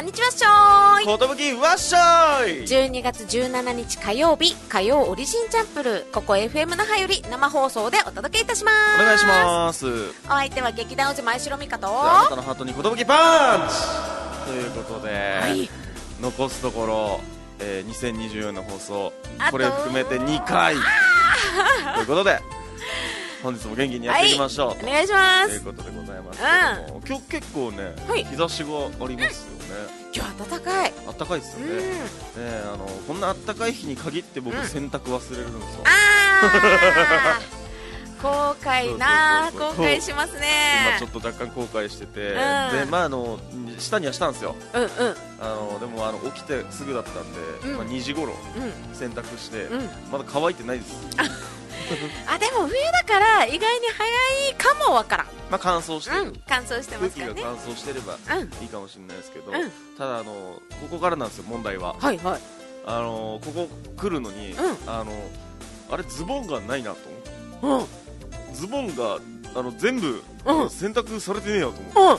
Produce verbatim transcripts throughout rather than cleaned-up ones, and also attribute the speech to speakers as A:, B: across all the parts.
A: んにちはっしょーい。
B: ことぶきわっしょーい。
A: じゅうにがつじゅうしちにち火曜日、火曜オリジンチャンプルー、ここ エフエム 那覇より生放送でお届けいたします。
B: お願いします。
A: お相手は劇団王子前城美香と、
B: あなたのハートにことぶきパンチということで、
A: はい、
B: 残すところ、えー、にせんにじゅうよんの放送これ含めてにかいということで本日も元気にやっていきましょう、はい、
A: お願いします
B: ということでございますけども、うん、今日結構ね、はい、日差しがありますよね。
A: 今日暖かい
B: 暖かいですよね、うん、ねあのこんな暖かい日に限って僕、うん、洗濯忘れるんですよ。
A: あー後悔なー後悔しますね。
B: 今ちょっと若干後悔してて、うん、でまああの下にはしたんですよ、うんうん、あのでもあの起きてすぐだったんで、うんまあ、にじ頃、うん、洗濯して、うん、まだ乾いてないです
A: あでも冬だから意外に早いかもわからん。
B: まあ乾燥してる、
A: うん、乾燥してますからね。
B: 空気が乾燥してればいいかもしれないですけど、うん、ただあのここからなんですよ問題は。はいはい。あのここ来るのに、うん、あのあれズボンがないなと思って、うん、ズボンがあの全部、うん、洗濯されてねえよと思って、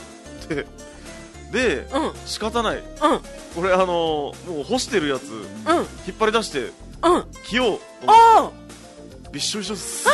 B: うん、で、うん、仕方ない、うん、これあのもう干してるやつ、うん、引っ張り出して、うん、着ようと思ってびっしょびしょっす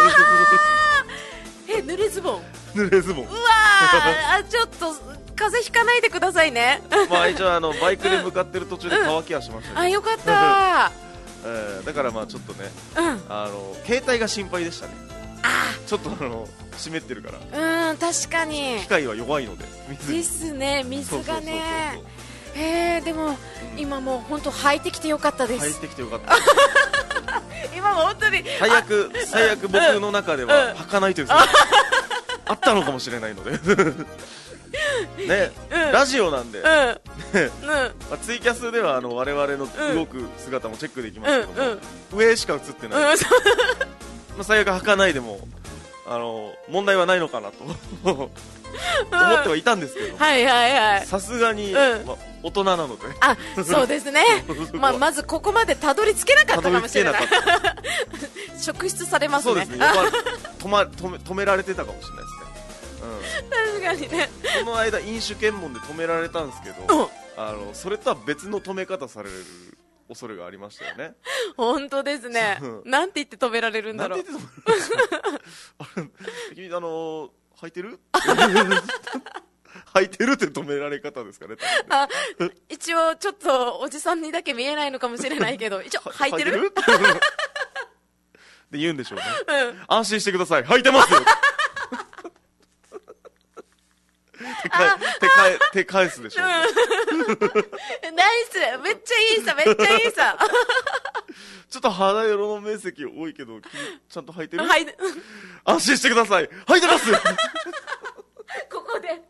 A: え、濡れズボン
B: 濡れズボンうわ
A: ーちょっと風邪ひかないでくださいね
B: まあ一応あのバイクで向かってる途中で乾きはしましたけど、
A: うんうん、あ、よかった
B: えー、だからまあちょっとね、うん、あの携帯が心配でしたね。あちょっとあの湿ってるから
A: うん確かに
B: 機械は弱いので
A: 水ですね水がねへえでも、うん、今もう本当履いてきてよかったです。
B: 履いてきてよかった
A: 今も本当に
B: 最悪最悪僕の中では履かないという、うん、あったのかもしれないのでね、うん、ラジオなんで、うんねうんまあ、ツイキャスではあの我々の動く姿もチェックできますけども、うんうん、上しか映ってない、うんまあ、最悪履かないでもあの問題はないのかなと思ってはいたんですけど、
A: はいはいはい
B: さすがに、うんまあ、大人なので
A: あそうですねまあ、まずここまでたどり着けなかったかもしれない職質されますね。
B: そうですね止ま止め、止められてたかもしれないですね、うん、
A: 確かにね
B: この間飲酒検問で止められたんですけど、うん、あのそれとは別の止め方される恐れがありましたよね。
A: 本当ですねなんて言って止められるんだろう。
B: なんて言って止められる君あの履いてる履いてるって止められ方ですかね。
A: あ一応ちょっとおじさんにだけ見えないのかもしれないけど一応履いてる
B: って言うんでしょうね、うん、安心してください履いてますよ手か手か手返すでしょう、ね
A: うん、ナイスめっちゃいいさめっちゃいいさ
B: ちょっと肌色の面積多いけど君ちゃんと履いてる、はい、安心してください履いてます
A: ここでいい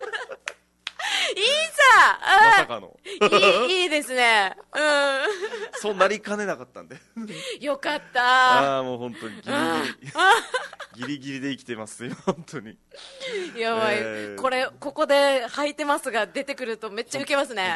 A: さ
B: まさかの
A: いい、いいですねうん
B: そうなりかねなかったんで
A: よかった
B: ああもう本当にギリギリギリギリで生きてますよ本当に
A: やばい、えー、これここで履いてますが出てくるとめっちゃウケますね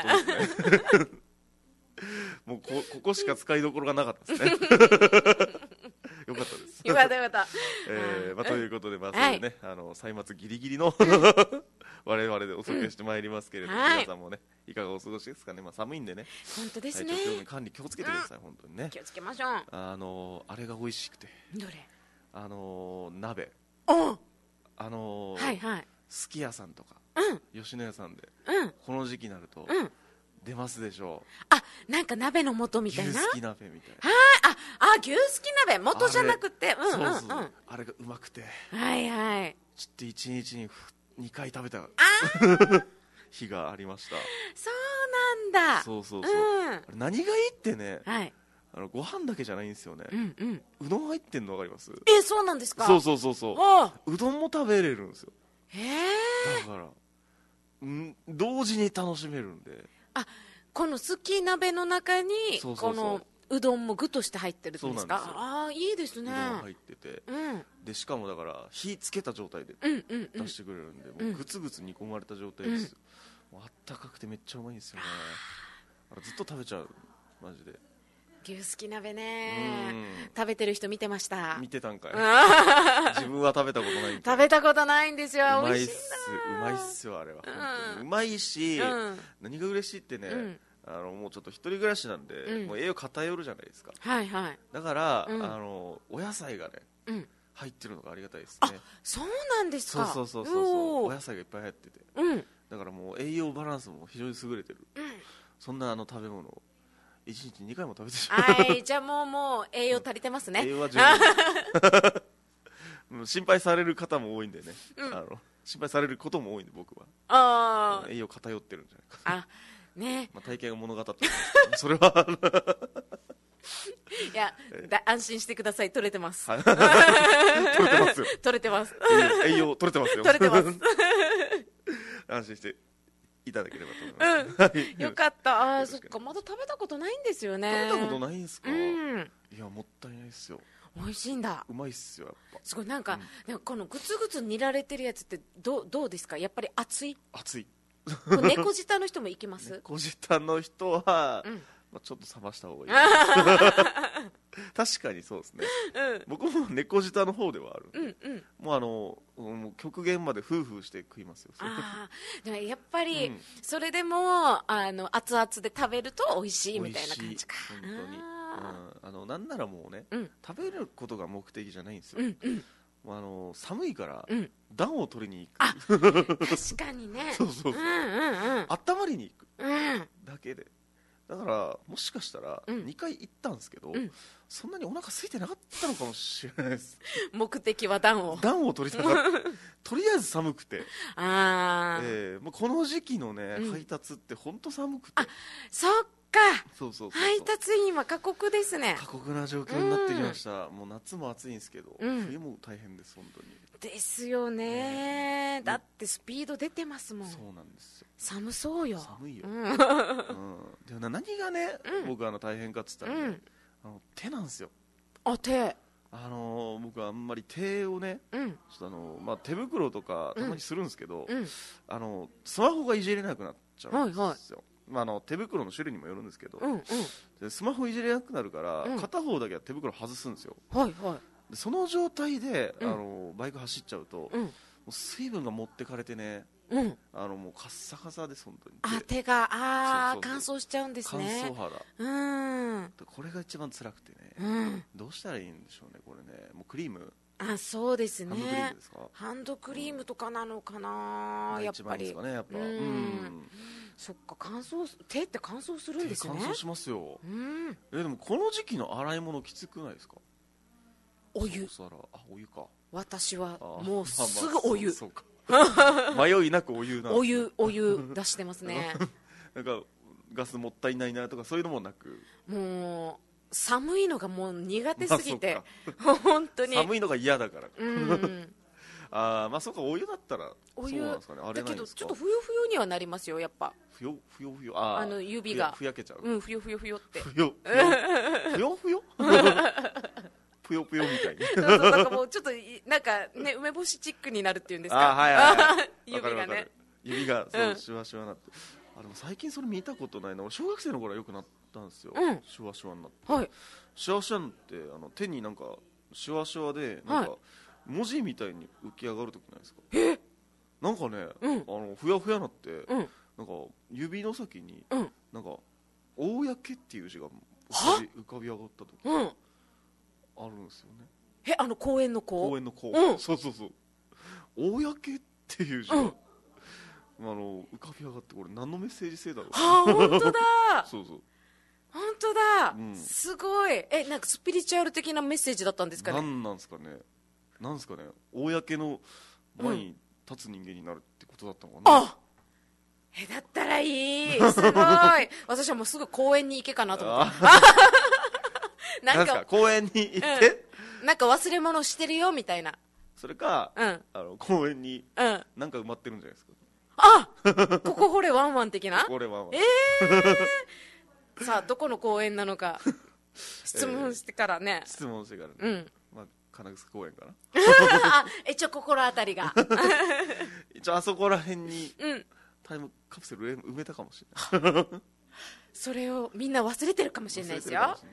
B: もう こ, ここしか使いどころがなかったですねよかったです
A: よかったよかった、
B: えーまあ、ということで、まあそういうね、はい、あの歳末ギリギリの我々でお届けしてまいりますけれども、うん、皆さんもねいかがお過ごしですかね。まあ、寒いんでね
A: 本当ですね
B: 体調管理気をつけてください、うん、本当にね
A: 気をつけましょう。
B: あのあれが美味しくて
A: どれ
B: あの鍋
A: お
B: あの
A: はいはい
B: すき家さんとか、うん、吉野家さんで、うん、この時期になると、うん出ますでしょう。
A: あ、なんか鍋の素みたいな。
B: 牛すき鍋みたいな。
A: はい、あ、あ、牛すき鍋元じゃなくて、うんうんうん。そうそう
B: あれがうまくて。
A: はいはい。
B: ちょっと一日ににかい食べた日がありました。
A: そうなんだ。
B: そうそうそう。うん、何がいいってね。はい。あのご飯だけじゃないんですよね。うんうん。うどん入ってんのわかります？
A: え、そうなんですか？
B: そうそうそうそう。はあ、うどんも食べれるんですよ。
A: へえ。
B: だから、うん、同時に楽しめるんで。
A: あ、このすき鍋の中に
B: そうそうそう
A: このうどんも具として入ってるんですか？
B: そうなんですよ。
A: ああいいですね。
B: うどん入ってて、うん、でしかもだから火つけた状態で出してくれるんで、うんうんうん、もうグツグツ煮込まれた状態ですよ、うん、もうあったかくてめっちゃうまいんですよね。あれずっと食べちゃうマジで。
A: 牛すき鍋ね、食べてる人見てました。
B: 見てたんかい。自分は食べたことないん
A: だ。食べたことないんですよ。
B: うまいっす、うまいっすよあれは、うん、うまいし、うん、何が嬉しいってね、うん、あのもうちょっと一人暮らしなんで、うん、もう栄養偏るじゃないですか。
A: はいはい。
B: だから、うん、あのお野菜がね、うん、入ってるのがありがたいですね。
A: あ、そうなんですか。
B: そうそうそうそう、お野菜がいっぱい入ってて、うん、だからもう栄養バランスも非常に優れてる、うん、そんなあの食べ物をいちにちにかいも食べてしまう。
A: はい、じゃあもうもう栄養足りてますね。
B: 栄養は十分心配される方も多いんでね、うん、あの心配されることも多いんで僕は。あ、栄養偏ってるんじゃないか。
A: あ、ね、
B: まあ、体型が物語ってるんですけどそれはい
A: や、だ安心してください、取れてます。
B: 取れてますよ。
A: 取れてます。
B: 栄養取れてますよ。
A: 取れてます。
B: 安心していただければと思います。
A: うん、よかった。あ、そっか、まだ食べたことないんですよね。
B: 食べたことないんですか。うん、いや、もったいないですよ。
A: 美味しいんだ。
B: うまいっすよ、やっぱ。
A: すごい、なんか、うん、このグツグツ煮られてるやつってどう、どうですか。やっぱり熱い。
B: 熱い。
A: 猫舌の人もいけます。
B: 猫舌の人は、うん、まあ、ちょっと冷ました方がいい。確かにそうですね、うん、僕も猫舌の方ではある、うんうん、もうあのもう極限までフーフーして食いますよ。
A: あ、でもやっぱり、うん、それでもあの熱々で食べると美味しいみたいな感じか。
B: 本当に、うん、あのなんならもうね、うん、食べることが目的じゃないんですよ、うんうん、あの寒いから、うん、暖を取りに行く。
A: あ、確かにね。
B: そうそうそう、うんうんうん、温まりに行く、うん、だけで。だからもしかしたらにかい行ったんですけど、うん、そんなにお腹空いてなかったのかもしれないです。
A: 目的は暖を
B: 暖を取りたかったとりあえず寒くて、あ、えー、もうこの時期のね、うん、配達って本当寒くて。
A: あ、そっか、
B: そうそうそうそう、
A: 配達員は過酷ですね。
B: 過酷な状況になってきました、うん、もう夏も暑いんですけど、うん、冬も大変です本当に。
A: ですよね、だってスピード出てますもん。
B: そうなんですよ、
A: 寒そうよ。
B: 寒いよ、うんうん、でもな何がね、うん、僕あの大変かっつったらね、うん、あの手なんですよ。
A: あ、手。
B: あのー、僕はあんまり手をね、うん、ちょっとあのーまあ、手袋とかたまにするんですけど、うん、あのスマホがいじれなくなっちゃうんですよ、はいはい、まあ、あの手袋の種類にもよるんですけど、うんうん、でスマホいじれなくなるから、うん、片方だけは手袋外すんですよ、はいはい、でその状態で、うん、あのバイク走っちゃうと、うん、もう水分が持ってかれてね、うん、あのもうカッサカサです本当に。
A: あ、手があ乾燥しちゃうんですね。
B: 乾燥肌、うん、これが一番辛くてね、うん、どうしたらいいんでしょうねこれね。もうクリーム。
A: あ、そうですね、
B: ハンドクリームですか。
A: ハンドクリームとかなのかな、うん、やっぱり一番いいですかねやっぱ、うん、うん、そっか、乾燥、手って乾燥するんですね。
B: 乾燥しますよ、うん、えでもこの時期の洗い物きつくないですか。
A: お湯。
B: あ、お湯か。
A: 私はもうすぐお湯、
B: そうか迷いなくお湯なんです、ね、
A: お湯、お湯出してますね
B: なんかガスもったいないなとかそういうのもなく、
A: もう寒いのがもう苦手すぎて、まあ、本当に
B: 寒いのが嫌だから、うん、あ、まあそうか、お湯だったら
A: お湯
B: そうなんですかね。あれないんですか。
A: だけどちょっとふよふよにはなりますよやっぱ。
B: ふよふよふよ、あ
A: あの指が
B: ふやけちゃう。
A: うん、ふよふよふよって
B: ふよふよふよぷよぷよみたいに。
A: そうそう、なんかもうちょっとなんかね、梅干しチックになるっていうんですか。
B: あ、はいはいはい、
A: 指がね、
B: 指がそう、うん、シュワシュワなって。あ、でも最近それ見たことないな。俺小学生の頃はよくなったんですよ、うん、シュワシュワになって、はい、シュワシュワってあの手になんかシュワシュワでなんか、はい、文字みたいに浮き上がるときないですか。
A: え、
B: なんかね、うん、あのふやふやなって、うん、なんか指の先に、うん、なんか公っていう字が浮かび、浮かび上がったとき、うん、あるんですよね。
A: え、あの公園の公
B: 公園の公、うん、そうそうそう、公っていう字が、うん、あの浮かび上がって、これ何のメッセージ性だろう。
A: あ、本当だ
B: そうそう、
A: 本当だ、うん、すごい。え、なんかスピリチュアル的なメッセージだったんですかね。
B: 何なんですかね、なんですかね、公の前に立つ人間になるってことだったのかな、うん、あ、
A: え、だったらいい、すごい私はもうすぐ公園に行けかなと思って
B: なんか公園に行って、
A: うん、なんか忘れ物してるよみたいな。
B: それか、うん、あの公園になんか埋まってるんじゃないですか。
A: あ、ここ掘れワンワン的な。
B: ここ掘れワンワン、
A: えー、さあどこの公園なのか質問してからね、
B: えー、質問してからね、うん、まあ、金草公園かな
A: あ、一応心当たりが
B: 一応あそこら辺にタイムカプセル埋めたかもしれないそ
A: れをみんな忘れてるかもしれないですよ。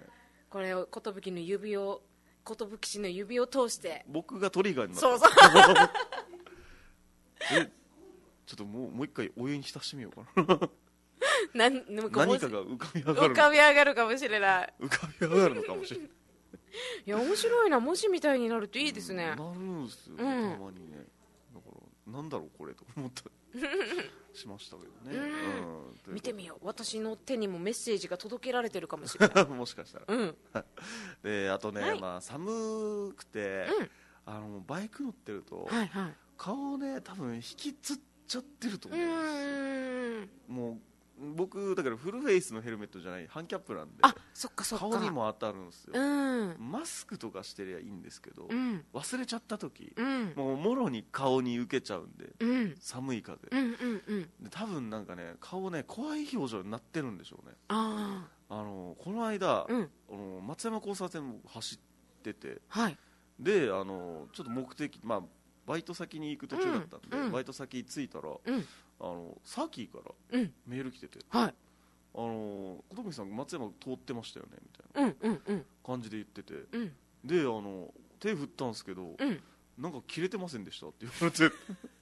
A: これを寿の指を寿氏の指を通して
B: 僕がトリガーになった。
A: そうそう
B: えちょっともうもう一回お湯に浸してみようかな
A: 何
B: 何かが浮かび上がる
A: 浮かび上がるかもしれない。
B: 浮かび上がるのかもしれない
A: いや面白いな、文字みたいになるといいですね。
B: なるんですよ、ね、うん、たまにね。だからなんだろうこれと思ったしましたけどね、
A: うんうん、見てみよう。私の手にもメッセージが届けられてるかもしれない
B: もしかしたら、
A: うん、
B: であとね、はい、まあ、寒くて、うん、あのバイク乗ってると、はいはい、顔をね多分引きつっちゃってると思うんですよ。うんもう僕だからフルフェイスのヘルメットじゃないハンキャップなんで、
A: あそっかそっか、
B: 顔にも当たるんですよ、うん、マスクとかしてりゃいいんですけど、うん、忘れちゃった時、うん、もうもろに顔に受けちゃうんで、うん、寒い風、うんうんうん、で多分なんかね顔ね怖い表情になってるんでしょうね。ああのこの間、うん、あの松山交差点も走ってて、はい、であのちょっと目的、まあ、バイト先に行く途中だったんで、うん、バイト先着いたら、うんあのサーキーからメール来てて、うんはい、あの小峠さん松山通ってましたよねみたいな感じで言ってて、うん、であの手振ったんですけど、うん、なんか切れてませんでしたって言われて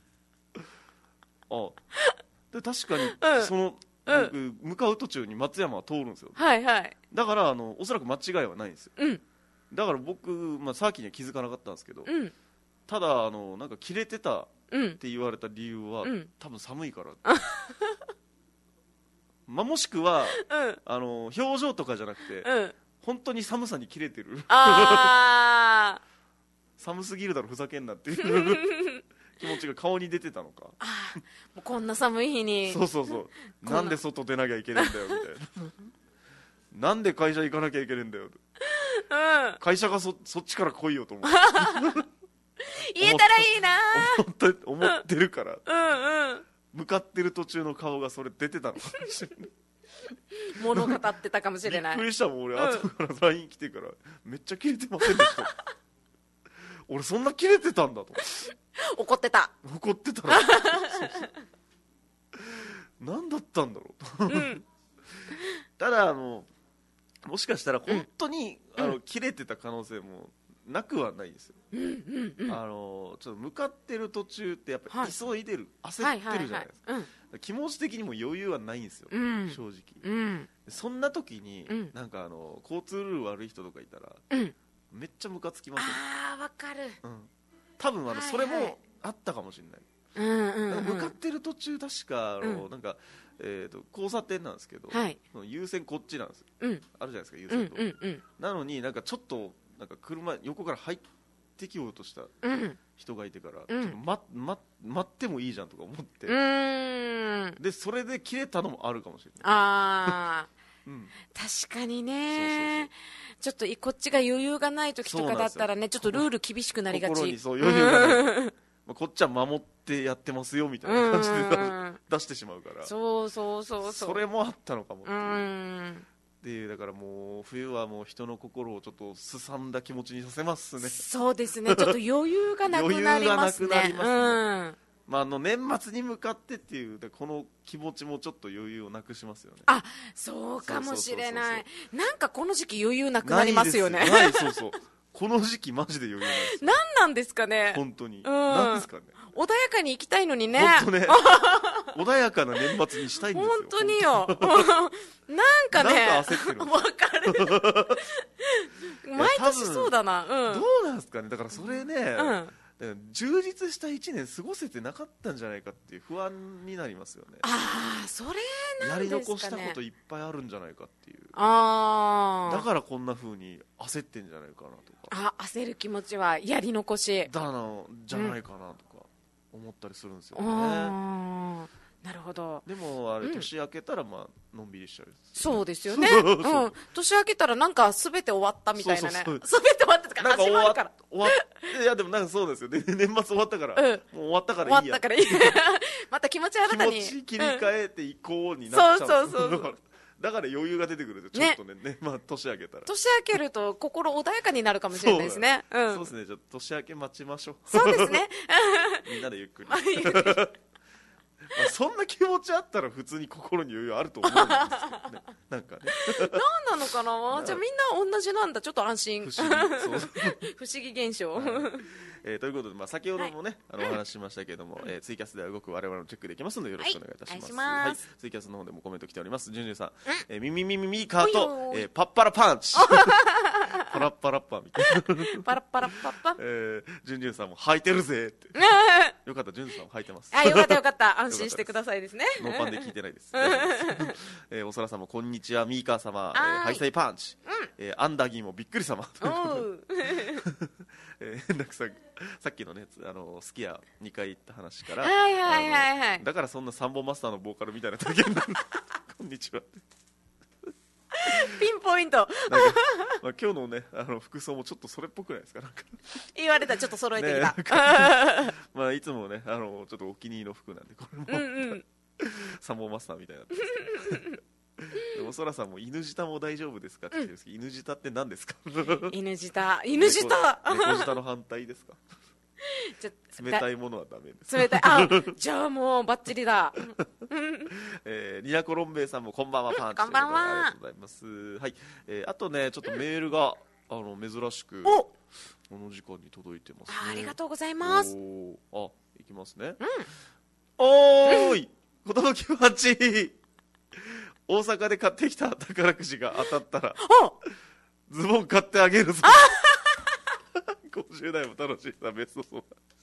B: あで確かに、うん、その、うん、向かう途中に松山は通るんですよ、はいはい、だからあのおそらく間違いはないんですよ、うん、だから僕、まあ、サーキーには気づかなかったんですけど、うん、ただあのなんか切れてたって言われた理由は、うん、多分寒いからまあ、もしくは、うん、あの表情とかじゃなくて、うん、本当に寒さに切れてるあ寒すぎるだろふざけんなっていう気持ちが顔に出てたのかあ
A: もうこんな寒い日に
B: そうそうそうなんで外出なきゃいけないんだよみたいななんで会社行かなきゃいけないんだよ、うん、会社が そ, そっちから来いよと思って
A: 言えたらいいな
B: 思って思ってるから、うんうん、向かってる途中の顔がそれ出てたのかもしれない
A: 物語ってたかもしれない
B: びっくりしたもん俺、うん、後から ライン 来てからめっちゃキレてませんでした俺そんなキレてたんだと
A: 怒ってた
B: 怒ってたらそうそう何だったんだろうと、うん、ただあのもしかしたら本当に、うん、あのキレてた可能性もなくはないですよ、うんうんうん、あのちょっと向かってる途中ってやっぱり急いでる、はい、焦ってるじゃないですか、はいはいはいうん、気持ち的にも余裕はないんですよ、うん、正直、うん、そんな時に、うん、なんかあの交通ルール悪い人とかいたら、うん、めっちゃムカつきますよ。
A: あーわかる、うん、
B: 多分あの、はいはい、それもあったかもしれない、うんうんうん、向かってる途中確かあの、うん、なんかえー、と交差点なんですけど、はい、優先こっちなんですよ、うん、あるじゃないですか優先と、うんうんうん、なのになんかちょっとなんか車横から入ってきようとした人がいてから、うん、ちょっと待、ま、待ってもいいじゃんとか思って、うーんでそれで切れたのもあるかもしれない。あうん、確
A: かにね。そうそうそう、ちょっとこっちが余裕がない時とかだったらねちょっとルール厳しくなりがち。
B: 心にそう余裕がない、まあ、こっちは守ってやってますよみたいな感じで出してしまうから、
A: そうそうそうそう、
B: それもあったのかもっていう、うんでだからもう冬はもう人の心をちょっとすさんだ気持ちにさせますね。
A: そうですね、ちょっと余裕がなくなりますね。余裕がなくなりますね、うん
B: まあ、あの年末に向かってっていうこの気持ちもちょっと余裕をなくしますよね。
A: あ、そうかもしれない。なんかこの時期余裕なくなりますよね。
B: ないそうそうこの時期マジで余裕ないです。
A: 何なんですかね
B: 本当に、うん、何ですかね。
A: 穏やかに行きたいのにね。
B: 本当ね穏やかな年末にしたいんですよ。
A: 本当によなんかね
B: なんか焦ってる
A: わかる毎年そうだな、うん、
B: どうなんですかね。だからそれね、うん充実したいちねん過ごせてなかったんじゃないかっていう不安になりますよね。
A: ああそれなんですかね。
B: やり残したこといっぱいあるんじゃないかっていう。ああだからこんな風に焦ってんじゃないかなとか。
A: あ焦る気持ちはやり残し
B: だなじゃないかなとか思ったりするんですよね、うん、
A: あなるほど。
B: でもあれ年明けたらまあのんびりしちゃう、ね、
A: そうですよねうん、年明けたらなんか全て終わったみたいなね。そうそうそう全て終わったとか始まるから
B: 終わっいやでもなんかそうですよね年末終わったから、うん、もう終わったからいいや
A: 終わったからいいまた気持ち新たに
B: 気持ち切り替えていこうになっちゃう、
A: うん、そうそうそうそう
B: だから余裕が出てくるとちょっとね、ねまあ、年明けたら
A: 年明けると心穏やかになるかもしれないですね。
B: そう、うん、そうですね。じゃあ年明け待ちましょう。
A: そうですね
B: みんなでゆっくりまあ、そんな気持持ちあったら普通に心に余裕あると思うんですけどねなんかね
A: 何なのかなじゃあみんな同じなんだ。ちょっと安心。
B: 不思議そう
A: 不思議現象、はい
B: えー、ということで、まあ、先ほどもね、はい、あのお話ししましたけれども、うんえー、ツイキャスでは動く我々のチェックできますのでよろしくお願いいたします。はい、はい、ツイキャスの方でもコメント来ております。じゅんじゅんさん、うんえー、ミミミミミーカーと、えー、パッパラパンチパラッパラッパみたいな
A: パラッパラッパッパ、
B: えー、じゅんじゅんさんも履いてるぜってよかった、じゅんじゅんさんも履いてます。
A: あよかったよかった安心してくださいですね。
B: ノーパンで聞いてないですえー、おそらさんもこんにちはミーカー様、えー、ハイサイパンチ、うんえー、アンダギーもびっくり様えー、なんかさ, さっきのねあのスキヤにかい行った話から、
A: はいはいはいはい、
B: だからそんなサンボマスターのボーカルみたいな体験になるこんにちは
A: ピンポイント
B: なんか、まあ、今日のねあの服装もちょっとそれっぽくないですか。なんか
A: 言われたらちょっと揃えてきた、
B: ね、まあいつもねあのちょっとお気に入りの服なんでこれも、うんうん、サンボマスターみたいになってますでもそらさんも犬舌も大丈夫ですかって言ってるんですけど、うん、犬舌って何ですか。
A: 犬舌犬舌
B: 猫舌の反対ですか。冷たいものはダメです。
A: 冷たいあじゃあもうバッチリだ
B: えー、ニラコロンベイさんもこんばんはパンチ、
A: うん、こんばんは
B: ありがとうございます。はい、えー、あとねちょっとメールがあの珍しく
A: こ
B: の時間に届いてますね。
A: あ, ありがとうございます。
B: おあいきますね、
A: うん、
B: おーいことのきパンチ大阪で買ってきた宝くじが当たったらズボン買ってあげるぞごじゅう代も楽しいなベストソーダ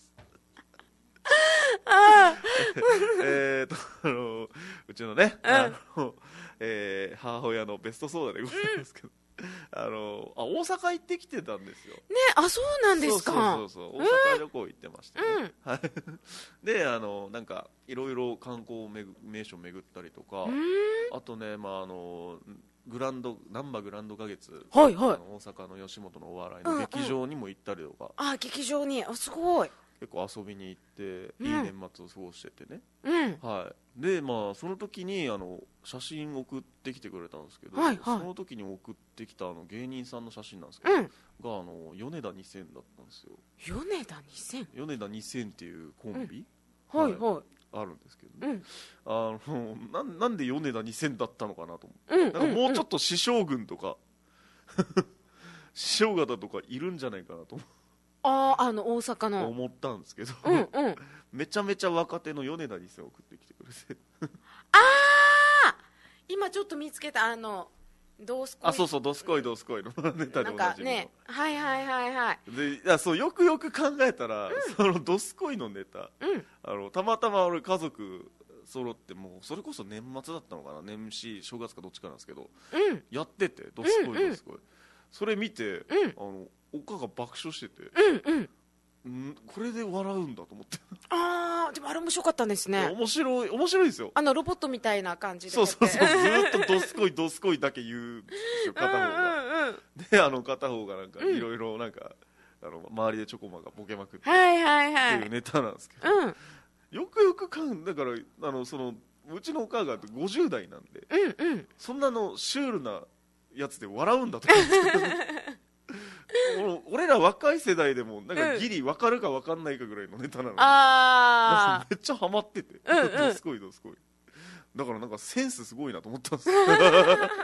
B: えっとあのうちのね、うんあのえー、母親のベストソーダでございますけど、うん、あのあ大阪行ってきてたんですよね。
A: あそうなんですか。
B: そうそうそうそう大阪旅行行ってましたね、うん、であのなんかいろいろ観光名所巡ったりとか、うん、あとね、まあ、あのグランド難波グランド花月、
A: はいはい、
B: 大阪の吉本のお笑いの劇場にも行ったりとか、
A: うんうん、あ劇場にあすごい
B: 結構遊びに行って、うん、いい年末を過ごしててね、
A: うん
B: はい、でまあその時にあの写真送ってきてくれたんですけど、
A: はいはい、
B: その時に送ってきたあの芸人さんの写真なんですけど、うん、があの米田にせんだったんですよ。
A: 米田にせん
B: 米田にせんっていうコンビ、
A: うん、はいはい、はい
B: あるんですけどね、
A: うん、
B: あの な, なんで米田にせんだったのかなと思って、うん、なんかもうちょっと師匠軍とか師匠方とかいるんじゃないかなと
A: ああの大阪の
B: 思ったんですけど、
A: うんうん、
B: めちゃめちゃ若手の米田にせん送ってきてくれて
A: ああ今ちょっと見つけたあのドスコイ
B: あそうそうドスコイドスコイのネタでおなじみの
A: ねはいはいはいはい
B: でいやそうよくよく考えたら、うん、そのドスコイのネタ、
A: うん、
B: あのたまたま俺家族揃ってもうそれこそ年末だったのかな年始正月かどっちかなんですけど、
A: うん、
B: やっててドスコイドスコイ、うんうん、それ見て、
A: うん、
B: あのおかが爆笑してて、
A: うんうん
B: んこれで笑うんだと思って
A: ああでもあれ面白かったんですね。
B: 面白い面白いですよ。
A: あのロボットみたいな感じで
B: そうそうそうずっとドスコイドスコイだけ言うんですよ片方が、うんうん、であの片方がなんかいろいろなんか、うん、あの周りでチョコマがボケまくって
A: はいはいはい
B: っていうネタなんですけど、
A: うん、
B: よくよくかんだからあのそのうちのお母がごじゅう代なんで、
A: うんうん、
B: そんなのシュールなやつで笑うんだと思って俺ら若い世代でもなんかギリ分かるか分かんないかぐらいのネタなのに、うん、
A: あ
B: めっちゃハマってて、
A: うんうん、
B: どすこいどすこいだからなんかセンスすごいなと思ったんですよ
A: えー、すごい会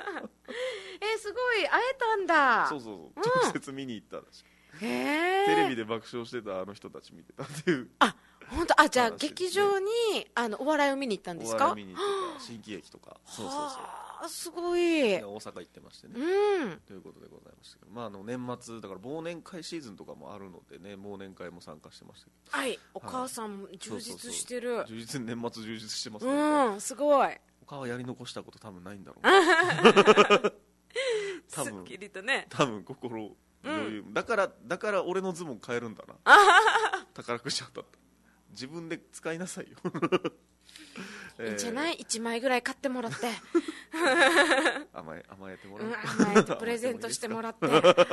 A: えたんだ。
B: そうそうそう、うん、直接見に行ったらしい。
A: へー
B: テレビで爆笑してたあの人たち見てたっていう。
A: あ本当あじゃあ劇場にあのお笑いを見に行ったんですか。
B: お笑い見に行ってた新喜劇とかそうそうそう
A: すごい
B: 大阪行ってましてね、
A: うん、
B: ということでございましたけど、まあ、あの年末だから忘年会シーズンとかもあるのでね忘年会も参加してましたけど
A: はいお母さんも充実してる、
B: はい、そうそうそう充実年末充実してますね、
A: うんすごい
B: お母はやり残したこと多分ないんだろう
A: 多分すっきりとね
B: 多分心余裕、うん、だからだから俺のズボン買えるんだな宝くじ当たった自分で使いなさいよ
A: いいんじゃない、えー、いちまいぐらい買ってもらって
B: 甘え甘えてもらって、
A: うん、甘えてプレゼントしてもらってわかり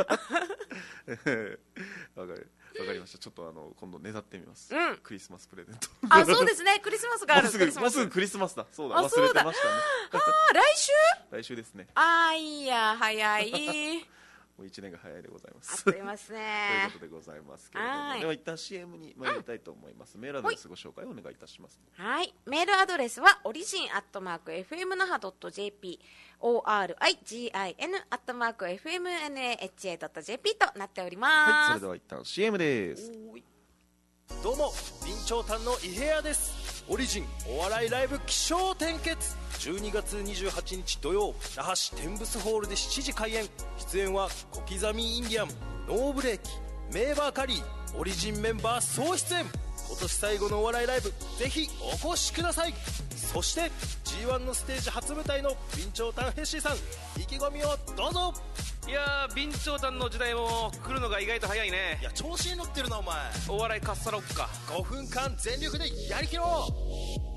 B: わかりました。ちょっとあの今度ねだってみます、
A: うん、
B: クリスマスプレゼント
A: あそうですねクリスマスがある
B: もうすぐもうすぐクリスマスだそうだ忘れてましたね
A: あ来週
B: 来週ですね
A: あいや早い
B: もういちねんが早いでございます。
A: あっという間ですね。
B: ということでございますけれども、では一旦 シーエム に参りたいと思います。うん、メールアドレスご紹介をお願いいたします。
A: はい、メールアドレスはオリジンアットマーク エフエムナハドットジェーピー オーアールアイジーアイエヌ アットマーク エフエムエヌエーエイチエー ドット ジェーピー となっております。
B: はい、それでは一旦 シーエム です。
C: どうも備長炭の伊平屋です。オリジンお笑いライブ起承転結、じゅうにがつにじゅうはちにち土曜、那覇市天ブスホールでしちじ開演。出演は小刻みインディアン、ノーブレーキ、メーバーカリー、オリジンメンバー総出演。今年最後のお笑いライブ、ぜひお越しください。そして ジーワン のステージ初舞台の備長炭ヘッシーさん、意気込みをどうぞ。
D: いやー、備長炭の時代も来るのが意外と早いね。
C: いや、調子に乗ってるなお前。
D: お笑いかっさろっか。
C: ごふんかん全力でやりきろう。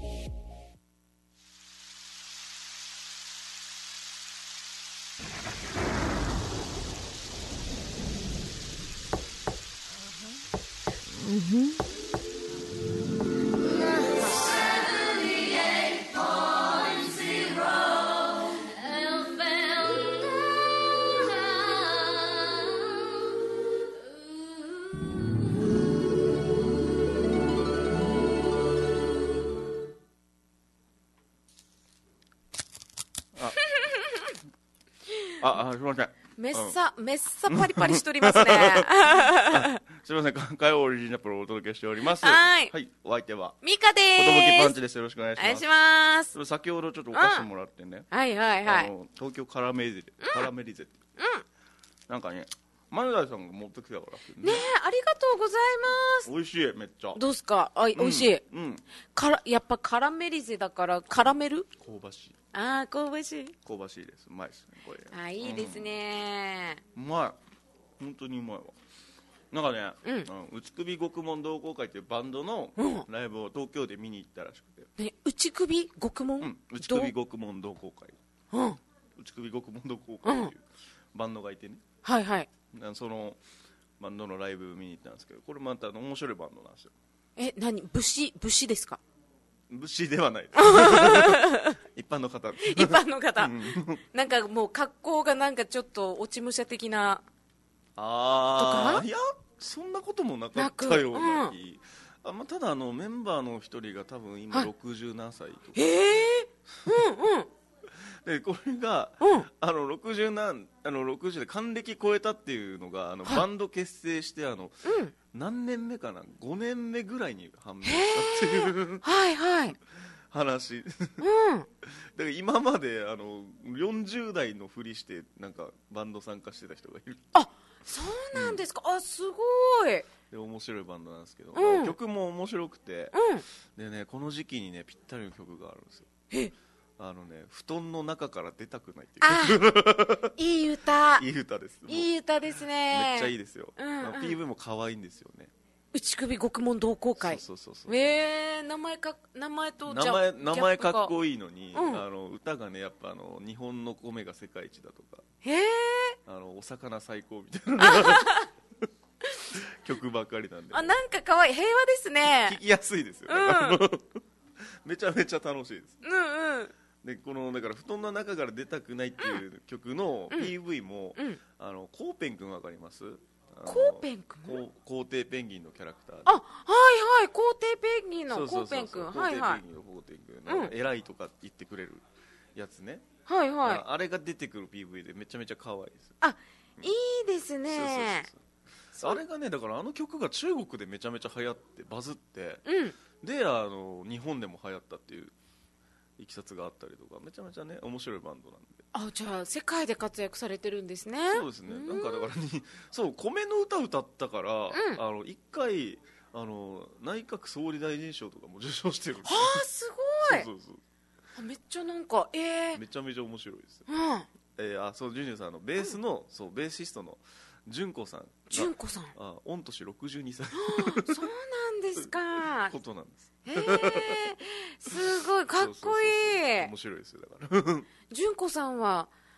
B: ああ、すみません。
A: めっさ、めっさパリパリしておりますね。
B: すみません、火曜オリジナルプロをお届けしております。
A: はい。
B: はい、お相手は
A: ミカでーす。
B: ことぶきパンチです。よろしくお願いします。
A: お願いします。
B: 先ほどちょっとお菓子もらってね。
A: はいはいはい。
B: あの東京カラメリゼ、カラメリゼって。うん。なんかね、マネダイさんが持ってきたから。
A: ねえ、ありがとうございます。
B: 美味しい、めっちゃ。
A: どうすか。あ、美味しい。
B: うん。
A: から、やっぱカラメリゼだからカラメル？
B: 香ばしい。
A: ああ、香ばしい。
B: 香ばしいです。うまいですね、これ。
A: あ、いいですね。
B: うまい。本当にうまいわ。なんかね、
A: うん、
B: 内首獄門同好会っていうバンドのライブを東京で見に行ったらしくて。
A: ね、内首獄門？
B: うん、内首獄門同好会。
A: うん。
B: 内首獄門同好会っていうバンドがいてね。
A: はいはい。
B: そのバンドのライブ見に行ったんですけど、これまた面白いバンドなんですよ。
A: え、何？武士武士ですか？
B: 武士ではないです一般の方
A: 一般の方なんかもう格好がなんかちょっと落ち武者的な
B: ああいやそんなこともなかったような気、うん、あまあ、ただあのメンバーの一人が多分今ろくじゅうなんさいとか、
A: ええー、うんうん
B: でこれが、
A: うん、
B: あのろくじゅうなんあのろくじゅうで還暦超えたっていうのがあのバンド結成してあの、うん、何年目かなごねんめぐらいに判明したっていう
A: はいはい
B: 話、うん、だから今まであのよんじゅう代のふりしてなんかバンド参加してた人がいる。
A: あ、そうなんですか、うん、あ、すごい
B: で面白いバンドなんですけど、
A: うん、
B: 曲も面白くて、
A: うん、
B: でねこの時期にねぴったりの曲があるんですよ。
A: え
B: あのね、布団の中から出たくないっていう
A: あいい歌
B: いい歌です。
A: いい歌ですね。
B: めっちゃいいですよ、
A: うんうん、
B: まあ、ピーブイ も可愛いんですよね。
A: 内首獄門同好会。
B: そうそうそうそう、
A: えー、名前か名前と
B: 名前名前かっこいいのに、
A: うん、
B: あの歌がねやっぱあの日本の米が世界一だとか、
A: へー、
B: あのお魚最高みたいな曲ばかりなんで、
A: あ、なんか可愛い、平和ですね。
B: 聴きやすいですよ、ね、うん、めちゃめちゃ楽しいです。
A: うんうん。で
B: このだから布団の中から出たくないっていう曲の ピーブイ も、
A: うん、
B: あのコーペン君わかります？
A: コーペン君？
B: 皇帝ペンギンのキャラクターで、
A: あ、はいはい、皇帝ペンギンのコーペン君、はいはい、
B: 皇帝ペンギンのコーペン君の偉いとか言ってくれるやつね、
A: はいはい、
B: あれが出てくる ピーブイ でめちゃめちゃ可愛いです。
A: あ、いいですね。そうそうそう
B: そう、あれがねだからあの曲が中国でめちゃめちゃ流行ってバズって、
A: うん、
B: であの日本でも流行ったっていういきさつがあったりとか、めちゃめちゃね面白いバンドなんで。
A: あ、じゃあ世界で活躍されてるんですね。
B: そうですね、なんかだからにそう米の歌歌ったから、うん、あの一回あの内閣総理大臣賞とかも受賞してるんです。
A: はあ、すごい。そうそうそう、あ、めっちゃなんかえー、
B: めちゃめちゃ面白いです、
A: うん、
B: えー、あ、そう、ジュニアさんのベースの、うん、そうベーシストの純子さん、
A: 純子さん、
B: あ、御年ろくじゅうにさい
A: そうなんですか
B: ことなんです。
A: へー、すごいかっこいい。
B: 面白いですよだから純
A: 子さんは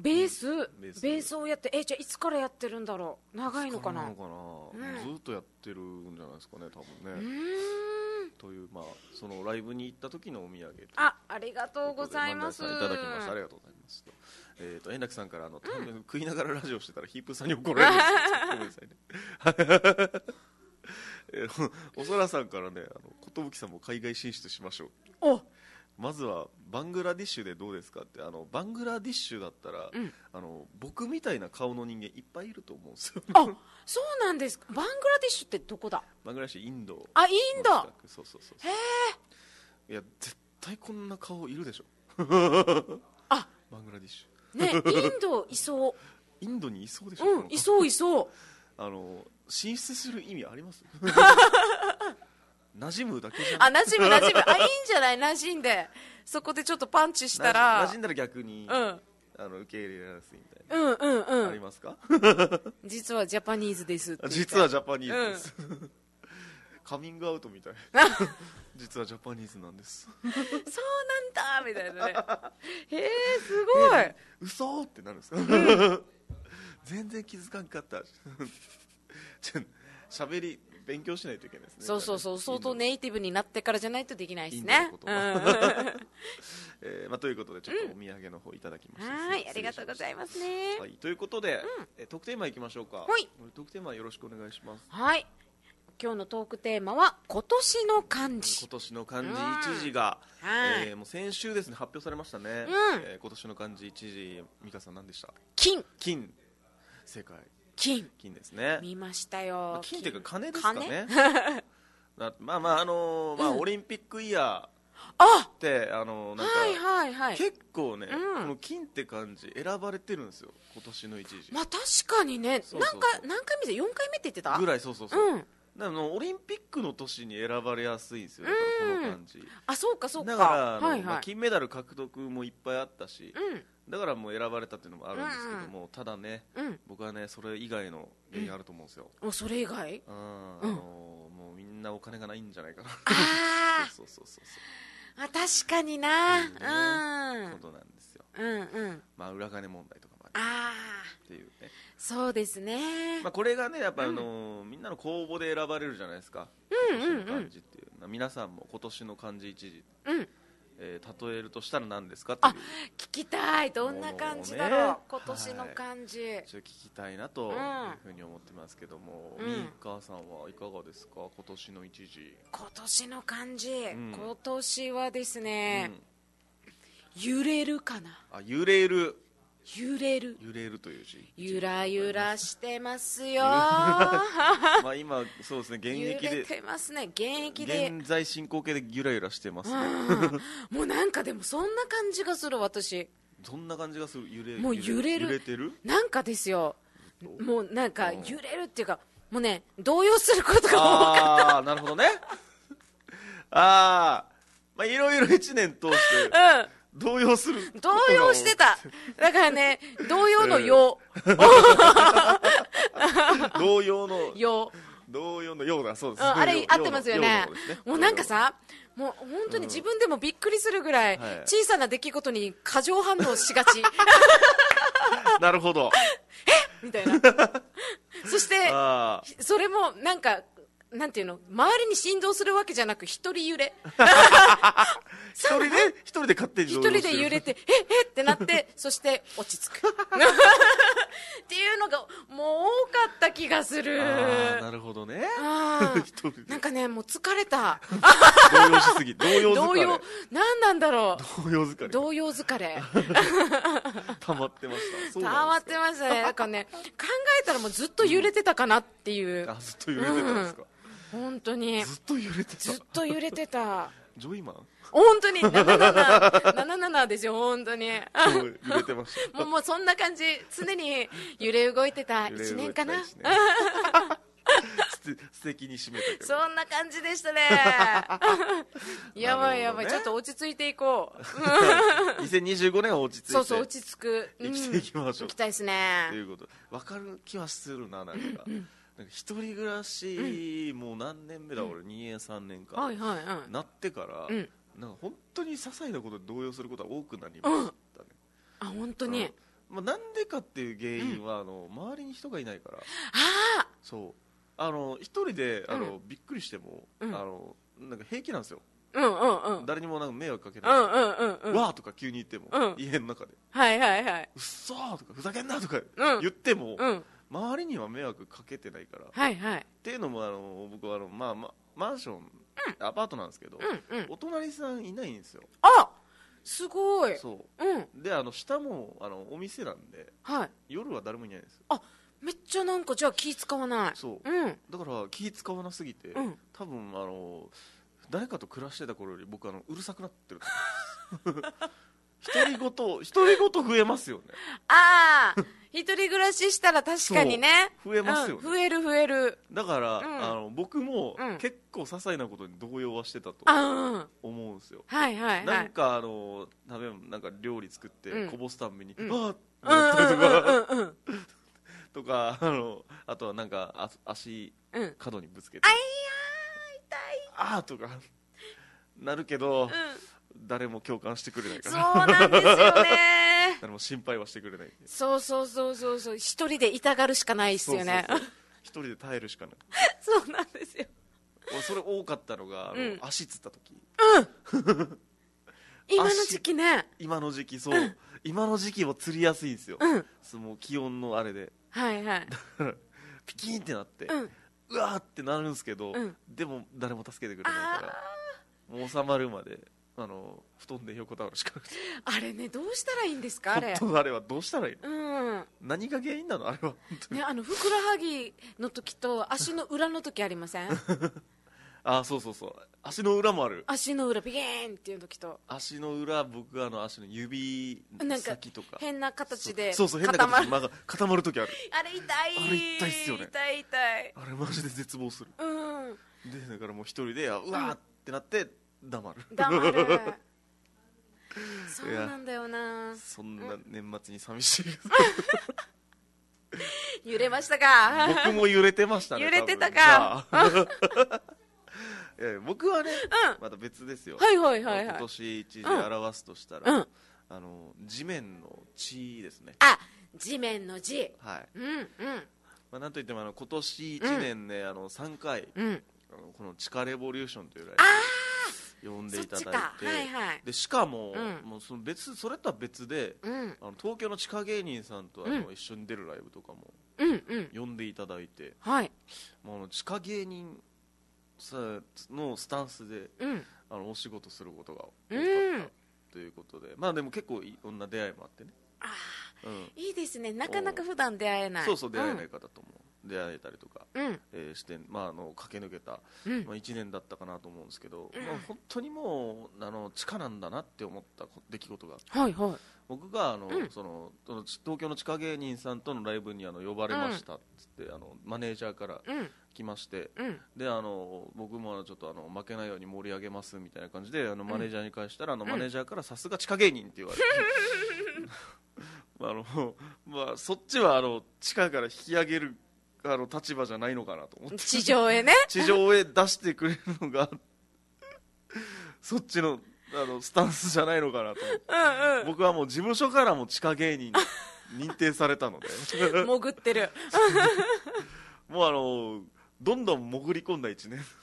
A: ベース、うん、ベースベースをやって、えじゃあいつからやってるんだろう。長いのかな。
B: のかな、うん、ずっとやってるんじゃないですかね、多分ね。
A: うーん
B: という、まあ、そのライブに行った時のお土産と。
A: あ、ありがとうございます。
B: いただきました。ありがとうございますと。えーと、円楽さんからあの、うん、食いながらラジオしてたらヒープーさんに怒られるごめんなさいね。えー、おそらさんからね、あの寿さんも海外進出しましょう。
A: お
B: まずはバングラディッシュでどうですかって。あのバングラディッシュだったら、うん、あの僕みたいな顔の人間いっぱいいると思うんですよ。
A: あ、そうなんですか。バングラディッシュってどこだ。
B: バングラディッシュインド。
A: あ、インド。
B: そうそうそう。
A: へ
B: え。いや絶対こんな顔いるでしょ。
A: あ、
B: バングラディッシュ
A: ね、インドいそう。
B: インドにいそうでしょ。
A: うん、いそういそう。
B: あの進出する意味あります？馴染むだけじゃ
A: ん。あ、馴染む馴染む。あ、いいんじゃない、馴染んでそこでちょっとパンチしたら
B: 馴染んだら逆に、うん、あの受け入れやすいみたい
A: な。うんうんうん。
B: ありますか？
A: 実はジャパニーズですって。
B: 実はジャパニーズです。うん、カミングアウトみたい。実はジャパニーズなんです。
A: そうなんだみたいなね。へえ、すごい。
B: えー、嘘ってなるんですか？うん、全然気づかんかった。しゃべり勉強しないといけないですね。
A: そうそうそう、相当ネイティブになってからじゃないとできないですね。
B: えーまあ、ということでちょっとお土産の方いただきました、
A: うん、はい、ありがとうございますね。
B: はい、ということで、うん、え特テーマいきましょうか。
A: はい、
B: 特テーマよろしくお願いします。
A: はい、今日のトークテーマは今年の漢字。
B: 今年の漢字一字が、うん、えー、もう先週ですね発表されましたね。うん、えー、今年の漢字一字、美香さん何でした？
A: 金。
B: 金、正解。
A: 金。
B: 金ですね。
A: 見ましたよ。
B: まあ、金っていうか金ですかね。まあまああのーまあ、うん、オリンピックイヤーってあのー、なんか、
A: はいはいはい、
B: 結構ね、うん、この金って漢字選ばれてるんですよ、今年の一時。
A: まあ確かにね。そうそうそう、何回何回目でよんかいめって言ってた
B: ぐらい。そうそうそう、うん、だからオリンピックの年に選ばれやすいんですよ、だからこの漢字。
A: あ、そうかそうか。
B: だから、はいはい、まあ、金メダル獲得もいっぱいあったし、うん、だからもう選ばれたっていうのもあるんですけども、うん、ただね、うん、僕はねそれ以外の原因あると思うんですよ。
A: うん、それ以外？
B: うん、あのー、もうみんなお金がないんじゃないかな。
A: あ
B: そうそうそうそう。
A: あ、確かにな。うん、
B: ね、ことなんですよ。
A: うんうん。
B: まあ裏金問題とかもある。
A: あ
B: っていうね。
A: そうですね。
B: まあこれがねやっぱあのーうん、みんなの公募で選ばれるじゃないですか。
A: うんうんうん。
B: 今年の漢字っていう。皆さんも今年の漢字一字。
A: うん。
B: えー、例えるとしたら何ですかっていう。
A: あ、聞きたい。どんな感じだろう、ね、今年の漢字、はい、
B: ちょっと聞きたいなというふうに思ってますけども、うん、ミカさんはいかがですか、今年の一字。
A: 今年の漢字、うん、今年はですね、うん、揺れるかな。
B: あ、揺れる。
A: 揺れる。
B: 揺れるという字。
A: ゆらゆらしてますよ。
B: まあ今そうですね、現役で
A: 揺れてますね。現役で
B: 現在進行形でゆらゆらしてますね。
A: もうなんかでもそんな感じがする、私。
B: そんな感じがする。揺れ
A: もう揺れる。
B: 揺れてる。
A: なんかですよ。もうなんか揺れるっていうか、もうね動揺することが多かった。あ
B: あ、なるほどね。ああ、まあいろいろ一年通して。うん。動揺する。
A: 動揺してた。だからね、動揺のよう。
B: 動揺の
A: よう。
B: 動揺のようだ、そうです。
A: あれ合ってますよね。もうなんかさ、もう本当に自分でもびっくりするぐらい、小さな出来事に過剰反応しがち。
B: なるほど。
A: えみたいな。そして、それもなんか、なんていうの、周りに振動するわけじゃなく一人揺れ。
B: 一人で一人で勝手に
A: 一人で揺れて、ええってなって、そして落ち着くっていうのがもう多かった気がする。
B: ああ、なるほどね。
A: なんかね、もう疲れた。
B: 動揺しすぎ。動揺疲れ。動揺、
A: 何なんだろ
B: う。動揺疲れ。
A: 動揺疲れ。
B: 溜まってました。
A: 溜まってましたね。なんかね、考えたらもうずっと揺れてたかなっていう。
B: あ、ずっと揺れてたんですか。
A: 本当に。
B: ずっと揺れてた。
A: ずっと揺れてた。
B: ジョイマン。
A: 本当にななななななななですよ、本当に。
B: 揺れてました。
A: もうもうそんな感じ、常に揺れ動いてた一年かな。
B: 素敵に締めたけど。
A: そんな感じでしたね。やばいやばい、ちょっと落ち着いていこ
B: う。にせんにじゅうごねんは落ち着いて。
A: そうそう、落ち着く。
B: 生きていきましょう。
A: 行きたいですね。
B: ということで、分かる気はするな、なんか。一人暮らし、もう何年目だ、俺にねんさんねんかなってから、なんか本当に些細なことで動揺することは多くなりましたね。
A: あ、本当に。
B: まあ、なんでかっていう原因は、うん、あの周りに人がいないから。
A: あ
B: そうあの一人であの、うん、びっくりしても、うん、あのなんか平気なんですよ。
A: うんうんうん、
B: 誰にもなんか迷惑かけない、
A: うんうんうんうん、
B: わーとか急に言っても、うん、家の中で
A: はいはいはい、
B: うっそーとかふざけんなとか言っても、うん、周りには迷惑かけてないから、
A: はいはい、
B: っていうのもあの僕はあの、まあま、マンション、うん、アパートなんですけど、うんうん、お隣さんいないんですよ。
A: あすごい。
B: そう、うん、であの下もあのお店なんで、はい、夜は誰もいないんですよ。
A: あめっちゃなんかじゃあ気使わない。
B: そう、うん、だから気使わなすぎて、うん、多分あの誰かと暮らしてた頃より僕あのうるさくなってる独り言独り言増えますよね。
A: ああ一人暮らししたら確かにね
B: 増えますよね、
A: うん、増える増える。
B: だから、うん、あの僕も、うん、結構些細なことに動揺はしてたと思うんですよ、
A: はいはいはい、
B: なんかあの食べなんか料理作ってこぼすたんびに、うん、あっ
A: ってなったりとか
B: とかあのあとはなんかあ足、うん、角にぶつけて、
A: あいや痛い
B: あーとかなるけど、うん、誰も共感してくれないから。
A: そうなんですよね
B: 誰も心配はしてくれない。
A: そうそうそうそうそう、一人で痛がるしかないですよね。
B: そうそうそう一人で耐えるしかない
A: そうなんですよ。
B: 俺それ多かったのがあの、うん、足つった時、
A: うん今の時期ね。
B: 今の時期そう、うん、今の時期も釣りやすいんですよ、うん、その気温のあれで、
A: はいはい
B: ピキーンってなって、うん、うわーってなるんですけど、うん、でも誰も助けてくれないからもう収まるまであの布団で横たわるしかなくて。
A: あれねどうしたらいいんですかあれ。
B: 本当あれはどうしたらいいの、
A: うん、
B: 何が原因なのあれは本当に、
A: ね、あのふくらはぎの時と足の裏の時ありません
B: あそうそうそう足の裏もある。
A: 足の裏ビゲーンっていう時と
B: 足の裏僕あの足の指先とか
A: 変な形で
B: そうそう変な形で固まる時ある
A: あれ痛い
B: あれ痛いっすよね。
A: 痛い痛い
B: あれマジで絶望する、
A: うん、
B: でだからもう一人でうわーってなって黙る
A: 黙るそうなんだよな。
B: そんな年末に寂しい
A: 揺れましたか。
B: 僕も揺れてましたね。
A: 揺れてたか
B: いや僕はね、うん、また別ですよ。
A: はいはいはいはい、
B: 今年一で表すとしたら、うん、あの地面の地ですね。
A: あ地面の地、
B: はい、
A: うんうん、
B: まあ、なんといってもあの今年いちねんね、うん、あのさんかい、うん、あのこの地下レボリューションというライブ呼んでいただいて、
A: はいはい、
B: でしかも、うん、もうその別それとは別で、うん、あの東京の地下芸人さんとあの、うん、一緒に出るライブとかも、うんうん、呼んでいただいて、はい、もうあの地下芸人のスタンスで、うん、あのお仕事することが多かったということで、うん、まあでも結構いろんな出会いもあってね。
A: あ、うん、いいですね。なかなか普段出会えない。
B: そうそう出会えない方とも出会えたりとか、うんえー、して、まあ、あの駆け抜けた、うんまあ、いちねんだったかなと思うんですけど、うんまあ、本当にもうあの地下なんだなって思った出来事があって、はいはい、僕があの、うん、その東京の地下芸人さんとのライブにあの呼ばれましたっつって、うん、あのマネージャーから来まして、うん、であの僕もちょっとあの負けないように盛り上げますみたいな感じであのマネージャーに返したら、あのマネージャーからさすが地下芸人って言われてあの、まあ、そっちはあの地下から引き上げるあの立場じゃないのかなと思って、
A: 地上へね
B: 地上へ出してくれるのがそっちの、あのスタンスじゃないのかなと思って、うん、うん、僕はもう事務所からも地下芸人認定されたので
A: 潜ってる
B: もうあのどんどん潜り込んだいちねん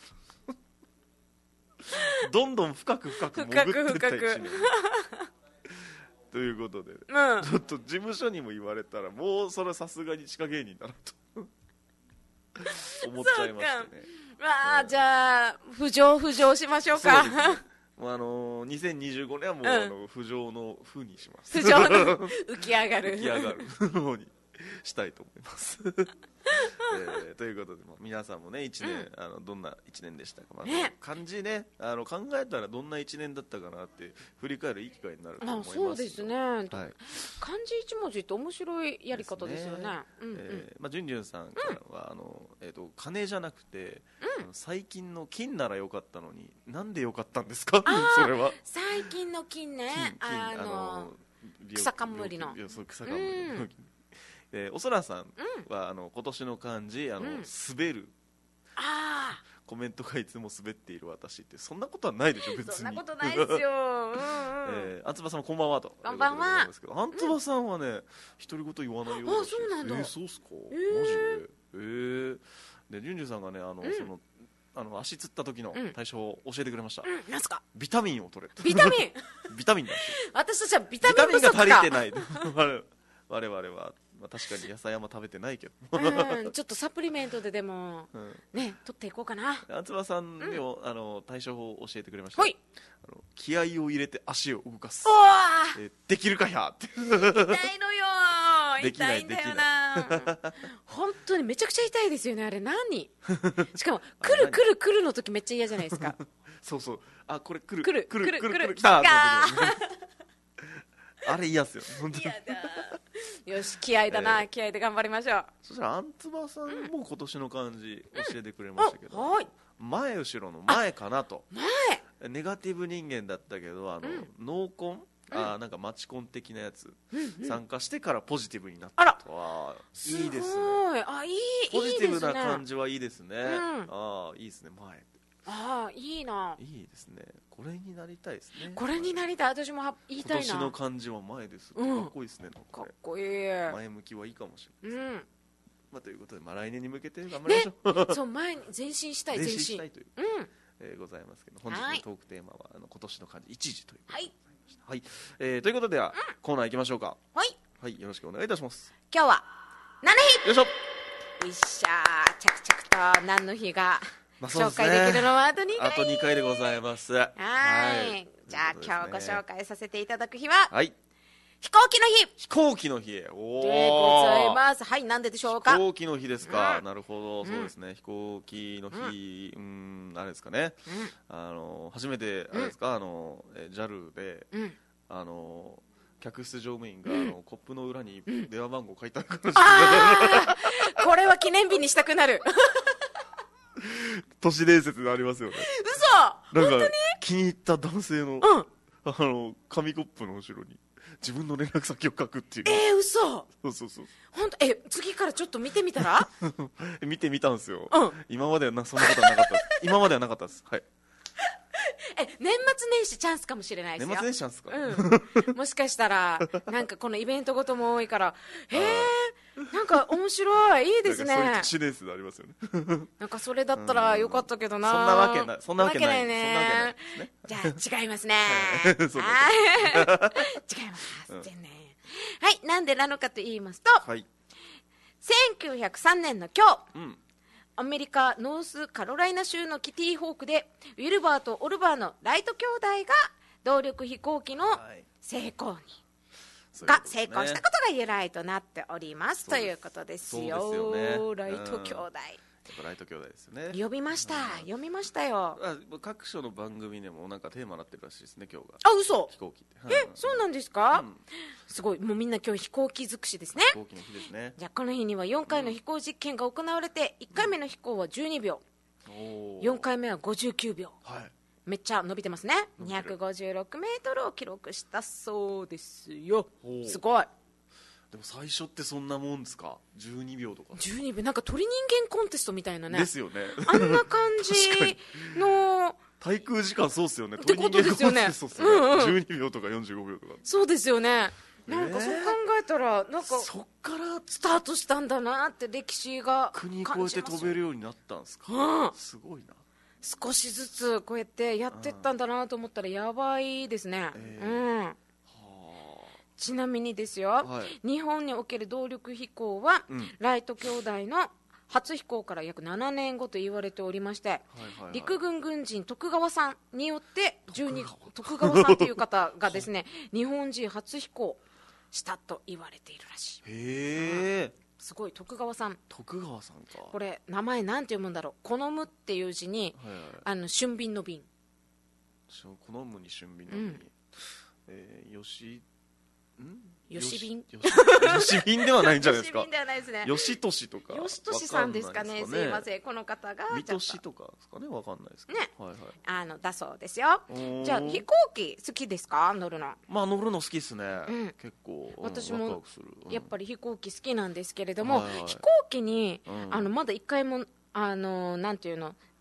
B: どんどん深く深く潜ってったいちねんということで、うん、ちょっと事務所にも言われたらもうそれはさすがに地下芸人だなと思っちゃいましたね。
A: まあ、うん、じゃあ浮上浮上しましょうか。
B: そうですね、もうあのー、にせんにじゅうごねんはもう、うん、あの浮上の浮にします。
A: 浮上の浮き上がる
B: 浮き上がる方にしたいと思いますえー、ということで、まあ、皆さんもねいちねん、うん、あのどんないちねんでしたか、まあね、漢字ねあの考えたらどんないちねんだったかなって振り返るいい機会になると思います。あ、
A: そうですね、はい、漢字一文字って面白いやり方ですよね。
B: じゅんじゅんさんからは、うん、あのえー、と金じゃなくて、うん、最近の金ならよかったのになんでよかったんですかそれは
A: 最近の金ね、金金あのあの草冠の
B: 草冠の、うんえー、おそらさんは、うん、あの今年の漢字あの、うん、滑る、
A: あ
B: コメントがいつも滑っている私ってそんなことはないでしょ別に。
A: そんなことないですよ、うんうん、
B: えー、あんつばさんもこんばんはと。
A: こんばんは。
B: あんつばさんはね独り言言わないようだし。
A: あ、そうなんだ。
B: えー、そうっすか、えー、マジで。えー、でじゅんじゅんさんがねあの、うん、そのあの足つった時の対処を教えてくれました、
A: うんうん、なんすか。
B: ビタミンを取れ。
A: ビタミン
B: ビタミンだって。
A: 私たちはビタミン不足か。
B: ビタミンが足りてない我々は、まあ、確かに野菜あんま食べてないけど、
A: うん、ちょっとサプリメントででも、うん、ね取っていこうかな。
B: あつばさんにも、うん、あの対処法を教えてくれました。
A: はい、
B: あの気合を入れて足を動かす。
A: お
B: えできるかやって。
A: 痛いのよ痛いんだよな本当にめちゃくちゃ痛いですよねあれ。何しかも来る来る来るの時めっちゃ嫌じゃないですか。
B: そうそう、あこれ来る
A: 来る
B: 来る
A: 来る来る
B: 来たあれ嫌っすよ本当に。
A: 嫌だよし気合だな、えー、気合で頑張りましょう。
B: そしたらあんつばさんも今年の漢字教えてくれましたけど、
A: うんうん、
B: 前後ろの前かなと。
A: 前
B: ネガティブ人間だったけどあの、うん、濃紺、あなんかマチコン的なやつ、うんうん、参加してからポジティブになったとは。いいですね。
A: あいい
B: ポジティブな感じはいいですね、うん、あいいですね前。
A: あいいない
B: いですね。これになりたいですね。
A: これになりたい。私も言いたいな。
B: 今年の漢字は前です、うん、かっこいいですね。
A: かっこいい。
B: 前向きはいいかもしれない、
A: うん
B: まあ、ということで、まあ、来年に向けて頑張りましょう、
A: ね、そう前に前進したい。
B: 前進したいという、
A: うん
B: えー、ございますけど、本日のトークテーマはあの今年の漢字一時ということで
A: はい、
B: はいえー、ということでは、うん、コーナー行きましょうか。
A: はい、
B: はい、よろしくお願いいたします。
A: 今日は何の日。
B: よいしょ。
A: よっしゃー、着々と何の日がまあね、紹介できるのはあとにかい。
B: あとにかいでございます。
A: はいはい、じゃあ、ね、今日ご紹介させていただく日は、
B: はい、
A: 飛行機の日。
B: 飛行機の日お
A: でございます。はい、なんででしょうか。
B: 飛行機の日ですか、うん、なるほど、そうですね、
A: うん、
B: 飛行機の日、うん、うんあれですかね、うん、あの初めてあれですか、うん、あの ジャル で、うん、あの客室乗務員が、うん、あのコップの裏に電話番号書いてあるかもしれない、
A: あこれは記念日にしたくなる
B: 都市伝説でありますよね。
A: 嘘。
B: なんか本当に気に入った男性の、うん、あの紙コップの後ろに自分の連絡先を書くっていう。
A: えー、嘘。
B: そうそうそう。
A: 本当。え、次からちょっと見てみたら
B: 見てみたんですよ、
A: うん、
B: 今まではなそんなことはなかったです今まではなかったです。はい
A: え年末年始チャンスかもしれないですよ。
B: 年末年始チャンスか、
A: うん、もしかしたらなんかこのイベントごとも多いからへえなんか面白いいいですね。
B: なんかそういう都市伝説でありますよね
A: なんかそれだったらよかったけどな、
B: うん、そんなわけないそんなわけない
A: ね。じゃあ違いますね
B: はい、
A: 違います全然、うん、はいなんでなのかと言いますと、
B: はい、
A: せんきゅうひゃくさんねんの今日、
B: うん
A: アメリカノースカロライナ州のキティホークでウィルバーとオルバーのライト兄弟が動力飛行機の成功に、はい、が成功したことが由来となっておりますということですよ。
B: そうですよね、
A: ライト兄弟、
B: ライト兄弟ですよね。
A: 呼びました、うん、読みましたよ。
B: 各所の番組でもなんかテーマになってるらしいですね今日が。
A: あ、嘘。
B: 飛行機って、
A: え、うん、そうなんですか、
B: うん、す
A: ごいもうみんな今日飛行機尽くしですね。
B: 飛行機の日ですね。
A: じゃあこの日にはよんかいの飛行実験が行われて、いっかいめの飛行はじゅうにびょう、うん、よんかいめはごじゅうきゅうびょう、はい、めっちゃ伸びてますね。にひゃくごじゅうろくメートルを記録したそうですよ。すごい。
B: でも最初ってそんなもんですか。じゅうにびょうとか。
A: じゅうにびょうなんか鳥人間コンテストみたいなね。
B: ですよね。
A: あんな感じの
B: 滞空時間そうっすよね。
A: ってことですよね。
B: じゅうにびょうとかよんじゅうごびょうとか。
A: そうですよね。なんかそう考えたら、なんか
B: そっから
A: スタートしたんだなって歴史が
B: 国越えて飛べるようになったんですか、
A: うん、
B: すごいな。
A: 少しずつこうやってやってったんだなと思ったらやばいですね、えー、うん。ちなみにですよ、はい、日本における動力飛行は、うん、ライト兄弟の初飛行から約ななねんごと言われておりまして、はいはいはい、陸軍軍人徳川さんによってじゅうに徳川さんという方がですね日本人初飛行したと言われているらしい。
B: へー、
A: すごい。徳川さん
B: 徳川さんか。
A: これ名前なんて読むんだろう。好むっていう字に、はいはい、あの俊敏の敏、
B: 好むに俊敏の敏、うん、えー、よしん
A: よしびん
B: よしびんではないんじゃないですか。
A: よしびんではないですね。
B: よしとしとか。
A: よしとしさんですかね。すいません、この方が。
B: みとしとかですかね、わかんないですけど。
A: ね、
B: はいはい。
A: あのだそうですよ。じゃあ飛行機好きですか、乗るの。
B: まあ乗るの好きですね。うん、結構。
A: 私もやっぱり飛行機好きなんですけれども、飛行機にあのまだ一回もあのなんていうの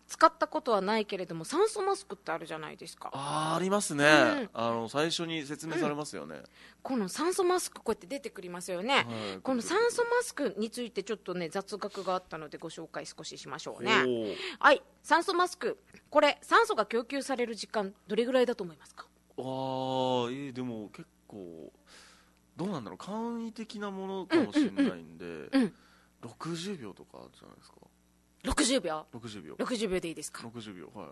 A: 使ったことはないけれども酸素マスクってあるじゃないですか。
B: あーありますね、うん、あの最初に説明されますよね、うん、
A: この酸素マスクこうやって出てくりますよね、はい、この酸素マスクについてちょっとね雑学があったのでご紹介少ししましょうね。はい、酸素マスク、これ酸素が供給される時間どれぐらいだと思いますか？
B: あー、えー、でも結構どうなんだろう、簡易的なものかもしれないんで、うんうんうん、ろくじゅうびょうとかじゃないですか。
A: ろくじゅうびょう
B: ろくじゅうびょう
A: ろくじゅうびょうでいいですか？
B: ろくじゅうびょう、はい。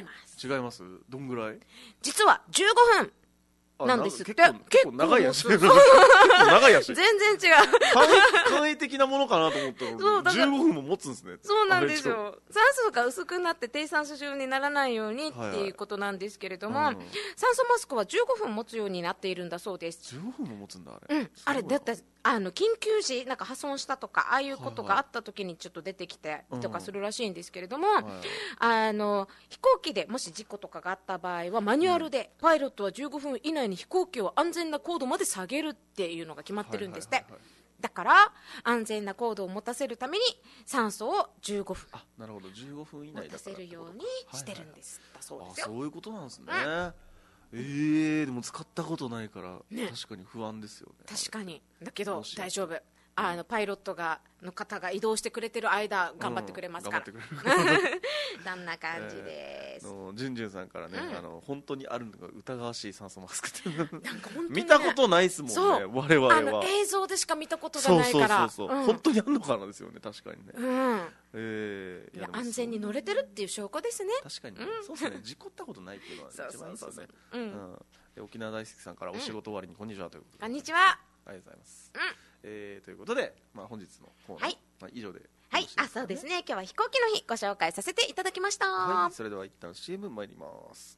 A: 違います。
B: 違います？どんぐらい？
A: 実はじゅうごふんなんですって。
B: 結構、結構長いやつ。長いやつ。
A: 全然違う。
B: 簡易的なものかなと思ったらじゅうごふんも持つんですね。
A: そうなんですよ。酸素が薄くなって低酸素症にならないようにっていうことなんですけれども、はいはい、酸素マスクはじゅうごふん持つようになっているんだそうです。
B: じゅうごふんも持つんだ、あれ。
A: うん、あれだってあの緊急時なんか破損したとかああいうことがあった時にちょっと出てきてとかするらしいんですけれども、はいはい、あの飛行機でもし事故とかがあった場合はマニュアルで、うん、パイロットはじゅうごふん以内に飛行機を安全な高度まで下げるっていうのが決まってるんですって、はいはいはいはい、だから安全な高度を持たせるために酸素をじゅうごふん、
B: あ、なるほど、じゅうごふん以内だから
A: 持たせるようにしてるんです、はいはい、だそうですよ。
B: あ、そういうことなんですね、うんえー、でも使ったことないから、ね、確かに不安ですよね。
A: 確かにだけど大丈夫、あのパイロットがの方が移動してくれてる間頑張ってくれますから、うん、そんな感じです。
B: えー、ジュンジュンさんからね、うん、あの本当にあるのが疑わしい酸素マスクってなんか本当に、ね、見たことないですもんね、我々は。
A: あの映像でしか見たことがないから、
B: そうそうそうそう、うん、本当にあるのかなですよね、確かにね、
A: うん
B: えー、いや
A: 安全に乗れてるっていう証拠ですね。
B: 確かに、ね、うん、そうですね、事故ったことないっていうのは一番いいですよね。沖縄大好きさんからお仕事終わりにこんにちはということで、
A: こんにちは、
B: ありがとうございます、うんえー、ということで、まあ、本日のコーナー、はいまあ、以上で、
A: はい、あ、そうですね、今日は飛行機の日ご紹介させていただきました。
B: はい、それでは一旦 シーエム 参ります。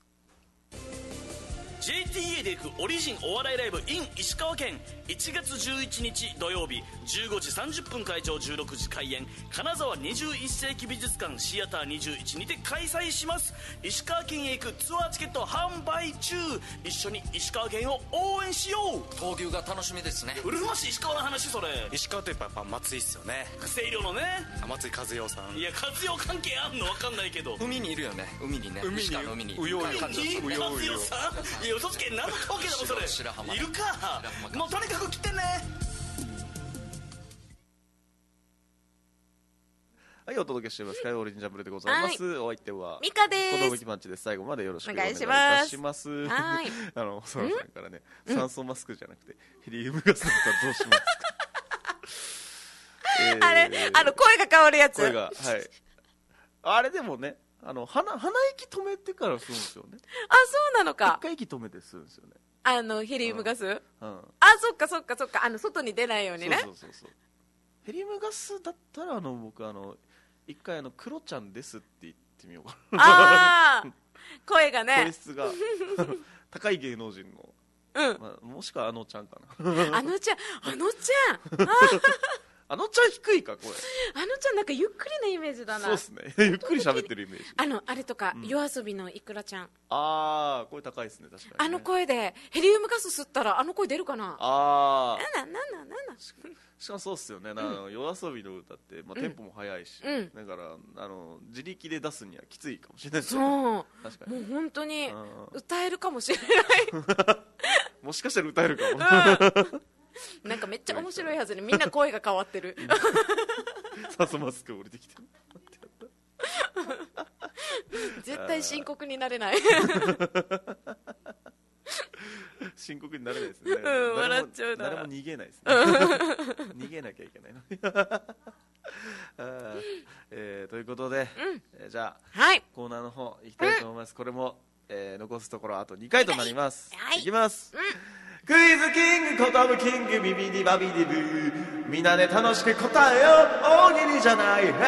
C: ジェイティーエー で行くオリジンお笑いライブ in 石川県、いちがつじゅういちにち土曜日じゅうごじさんじゅっぷん会場、じゅうろくじ開演、金沢にじゅういっせいき美術館シアターにじゅういちにて開催します。石川県へ行くツアーチケット販売中、一緒に石川県を応援しよう。
E: 闘牛が楽しみですね。
C: うるま市石川の話、それ
E: 石川といえばやっぱ松井っすよね。
C: 清涼のね、
E: 松井和代さん。
C: いや、和代関係あんの分かんないけど、
E: 海にいるよね、海にね、
C: 海に
E: 石川の海に
C: うようよ、和代さん、いや、嘘つけ、何の関係だもんそれ。
E: 白浜
C: いるか、もうとにかく来てね。
B: はい、お届けしています火曜オリジンジャンブルでございます、はい、お相手は
A: ミカです。
B: 子供きパンチです。最後までよろしくお願いいたします。はいあのソラさんからね、酸素マスクじゃなくてヘリウムガスだったらどうしますか
A: えー、あれあの声が変わるやつ、
B: 声が、はい、あれでもね、あの 鼻, 鼻息止めてから吸うんですよね。
A: あ、そうなのか。
B: 一回息止めて吸うんですよね、
A: あのヘリウムガス、うんうん、あ、そっかそっかそっか、あの外に出ないようにね。
B: そうそうそうそう、ヘリウムガスだったらあの僕あの一回あのクロちゃんですって言ってみようかな。
A: あ声がね、
B: 声質が高い芸能人の、
A: うん
B: まあ、もしくはあのちゃんか
A: な。あのちゃん、あのちゃん
B: あのちゃん低いか声。
A: あのちゃんなんかゆっくりなイメージだな。
B: そうですね、ゆっくり喋ってるイメージ。
A: あのあれとか、うん、夜遊びのいくらちゃん、
B: ああ声高いですね、確かに、ね、
A: あの声でヘリウムガス吸ったらあの声出るかな。
B: ああ
A: なんなんなんなんなん
B: しかもそうっすよね、うん、夜遊びの歌って、まあ、テンポも速いし、うん、だからあの自力で出すにはきついかもしれないです
A: よね。そう、確かにもう本当に歌えるかもしれない
B: もしかしたら歌えるかも、
A: うんなんかめっちゃ面白いはずにみんな声が変わってる
B: 酸素マスク降りてきて
A: 絶対深刻になれない
B: 深刻になれないですね、
A: うん、笑っちゃうな。
B: 誰も逃げないですね逃げなきゃいけないのあ、えー、ということで、うんえー、じゃあ、はい、コーナーの方行きたいと思います、うん、これも、えー、残すところあとにかいとなります、はい、いきます、うんクイズキング、ことぶキング、ビビディバビディブー、みんなで楽しく答えよう、大喜利じゃない、ヘイ、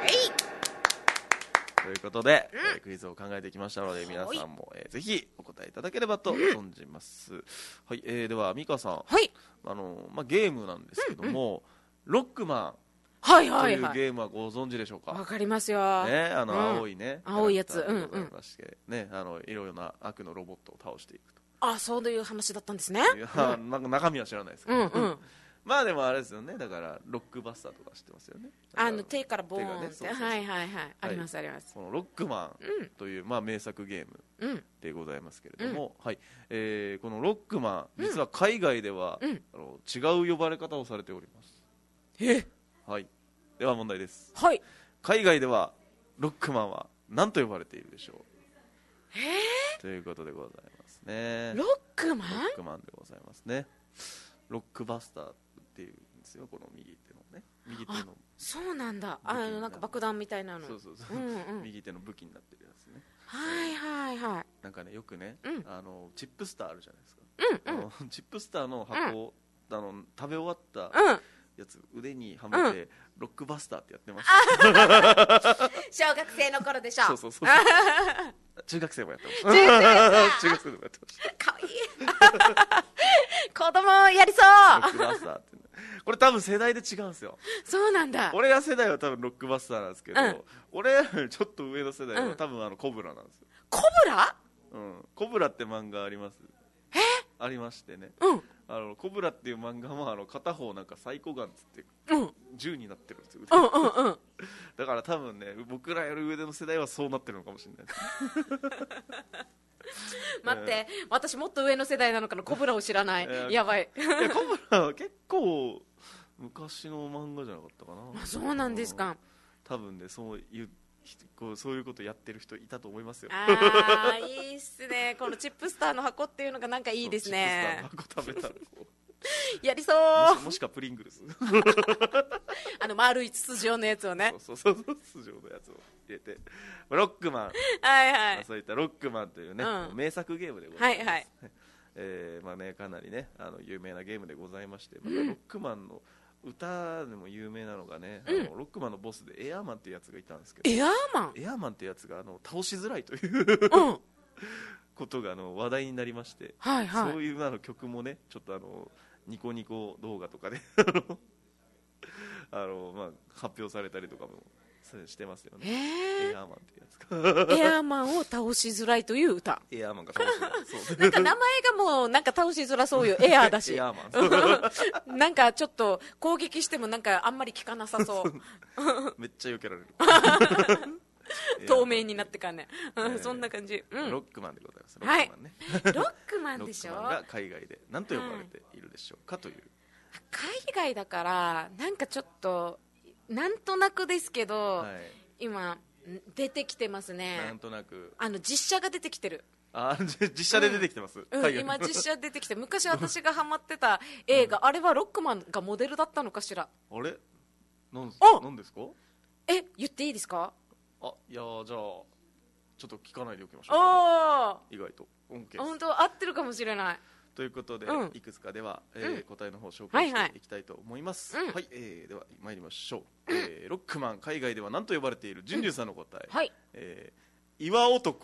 B: ということで、うんえー、クイズを考えてきましたので皆さんも、えー、ぜひお答えいただければと存じます、うん、はい、えー、では美香さん、はい、あのまあ、ゲームなんですけども、うんうん、ロックマン
A: はいはいはい、
B: というゲームはご存知でしょうか。
A: わかりますよ、
B: ね、あの、うん、青いね
A: 青いやつ、うん
B: うんね、あのいろいろな悪のロボットを倒していくと。
A: あ、そういう話だったんですね。
B: いや、うん、なんか中身は知らないですけど、うんうんまあでもあれですよね、だからロックバスターとか知ってますよね。
A: あの手からボーンって、
B: ね、そうそうそう、
A: はいはいはい、ありますあります。
B: このロックマンという、うん、まあ名作ゲームでございますけれども、うん、はい、えー、このロックマン、実は海外では、うん、あの違う呼ばれ方をされております。
A: え、
B: はい、では問題です。
A: はい、
B: 海外ではロックマンは何と呼ばれているでしょう。
A: えー、
B: ということでございますね。
A: ロックマン、
B: ロックマンでございますね。ロックバスターっていうんですよ、この右手のね、右手の。
A: そうなんだ、あのなんか爆弾みたいなの。
B: そうそうそう、うんうん、右手の武器になってるやつね。
A: はいはいはい。
B: なんかね、よくね、
A: うん、
B: あのチップスターあるじゃないですか。
A: うんうん、
B: チップスターの箱、うん、あの食べ終わったやつ、うん、腕にはめて、うん、ロックバスターってやってました。
A: 小学生の頃でしょ。
B: そうそうそう中学生もやってました。中学生でもやってました。
A: かわいい。子供やりそう。
B: ロックバスターって、ね、これ多分世代で違うんですよ。
A: そうなんだ。
B: 俺ら世代は多分ロックバスターなんですけど、うん、俺らよりちょっと上の世代は多分あのコブラなんですよ。
A: コブラ？
B: うん、コブラって漫画あります。
A: え？
B: ありましてね。
A: うん。
B: あのコブラっていう漫画もあの片方なんかサイコガンつって、
A: うん、
B: 銃になってるんですよ。
A: うんうんうん。
B: だから多分ね、僕らより上の世代はそうなってるのかもしれないです。
A: 待って、えー、私もっと上の世代なのかな、コブラを知らない。えー、やばい。
B: いやコブラは結構昔の漫画じゃなかったかな。
A: あ、そうなんですか。
B: 多分ね、そういうこうそういうことやってる人いたと思いますよ。
A: ああ、いいっすね。このチップスターの箱っていうのがなんかいいですね。
B: チップスターの箱食べたらこ
A: うやりそう。
B: もし、もしかプリングルス
A: あの丸い筒状のやつをね。
B: そうそうそう、筒状のやつを入れて、ロックマン、
A: はいはい、
B: そういったロックマンというね、うん、名作ゲームでございます。はいはい、えー、まあね、かなりね、あの有名なゲームでございまして、またロックマンの歌でも有名なのがね、うん、あのロックマンのボスでエアーマンっていうやつがいたんですけど、
A: エアーマン
B: エアーマンっていうやつがあの倒しづらいという、うん、ことがあの話題になりまして、はいはい、そういうあの曲もね、ちょっとあのニコニコ動画とかであの、まあ、発表されたりとかもしてますよね。エアーマンってやつか
A: エアーマンを倒しづらいという歌。
B: エアーマンが倒しづらい。そう
A: なんか名前がもうなんか倒しづらそうよ。エアーだし。
B: エアー
A: マン。なんかちょっと攻撃してもなんかあんまり効かなさそう。
B: めっちゃ避けられる。
A: 透明になってかね、えー、そんな感じ、うん、
B: ロックマンでございます。ロックマンね、
A: はい、ロックマンでしょ。
B: ロックマンが海外で何と呼ばれているでしょうかという、
A: 海外だからなんかちょっとなんとなくですけど、はい、今出てきてますね。
B: なんとなく
A: あの実写が出てきてる。
B: あ、実写で出てきてます、
A: うんうん、今実写出てきて、昔私がハマってた映画、うん、あれはロックマンがモデルだったのかしら。
B: あれなんなんですか。
A: え、言っていいですか。
B: あ、いや、じゃあちょっと聞かないでおきましょうか。意外と OK です。
A: 本当合ってるかもしれない。
B: ということで、うん、いくつかでは、えーうん、答えの方を紹介していきたいと思います。はい、はいはい、えー、では参りましょう、えー、ロックマン海外では何と呼ばれているジュンジュンさんの答え、
A: はい、
B: えー、岩男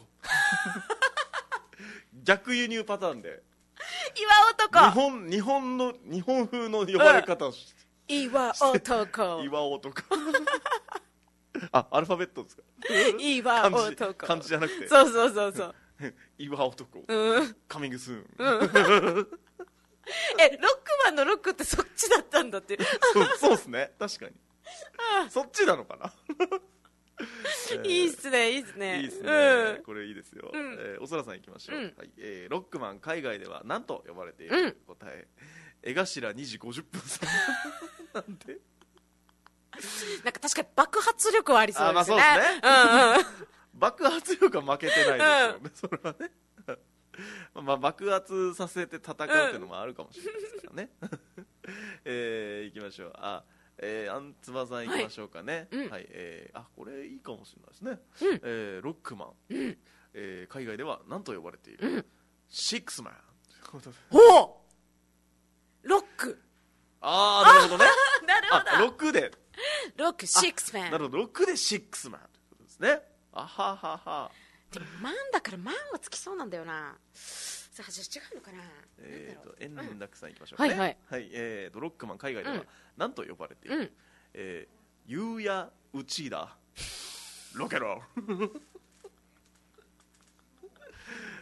B: 逆輸入パターンで
A: 岩男、
B: 日本、日本の日本風の呼ばれ方をして、
A: うん、岩男
B: 岩男あ、アルファベットですか。
A: 岩男、
B: 漢字じゃなくて、
A: そうそうそうそう
B: 岩男、
A: うん、
B: カミングスーン、
A: うん、え、ロックマンのロックってそっちだったんだって
B: そうそうですね、確かにそっちなのかな
A: えー、いいっすね、いいっすね、
B: いいっすね、うん、これいいですよ、うん、えー、おそらさんいきましょう、うん、はい、えー、ロックマン海外では何と呼ばれている、うん、答え、江頭にじごじゅっぷんさんなんで
A: なんか確かに爆発力はありそうですね。
B: あ、まあそうですね、うんうん、爆発力は負けてないでしょうね、うん、それはねまあ爆発させて戦うっていうのもあるかもしれないですからね、うん、えー、いきましょう。あ、えー、あんつばさんいきましょうかね、はい、はい、えー、あ、これいいかもしれないですね、うん、えー、ロックマン、うん、えー、海外では何と呼ばれている、うん、シックスマン
A: ほうロック、
B: あー、なるほどね
A: なるほど、
B: あ、ロックで
A: ロックシックスマン、
B: なるほど、ロックでシックスマンということですね。あははは。
A: でもマンだからマンはつきそうなんだよな。さあ、じゃあ違うのかな。
B: えーと、円楽さんいきましょうね。
A: はいはい、
B: はい、えーと、ロックマン海外では何と呼ばれている、うん、えー、ゆうやうちだロケロロ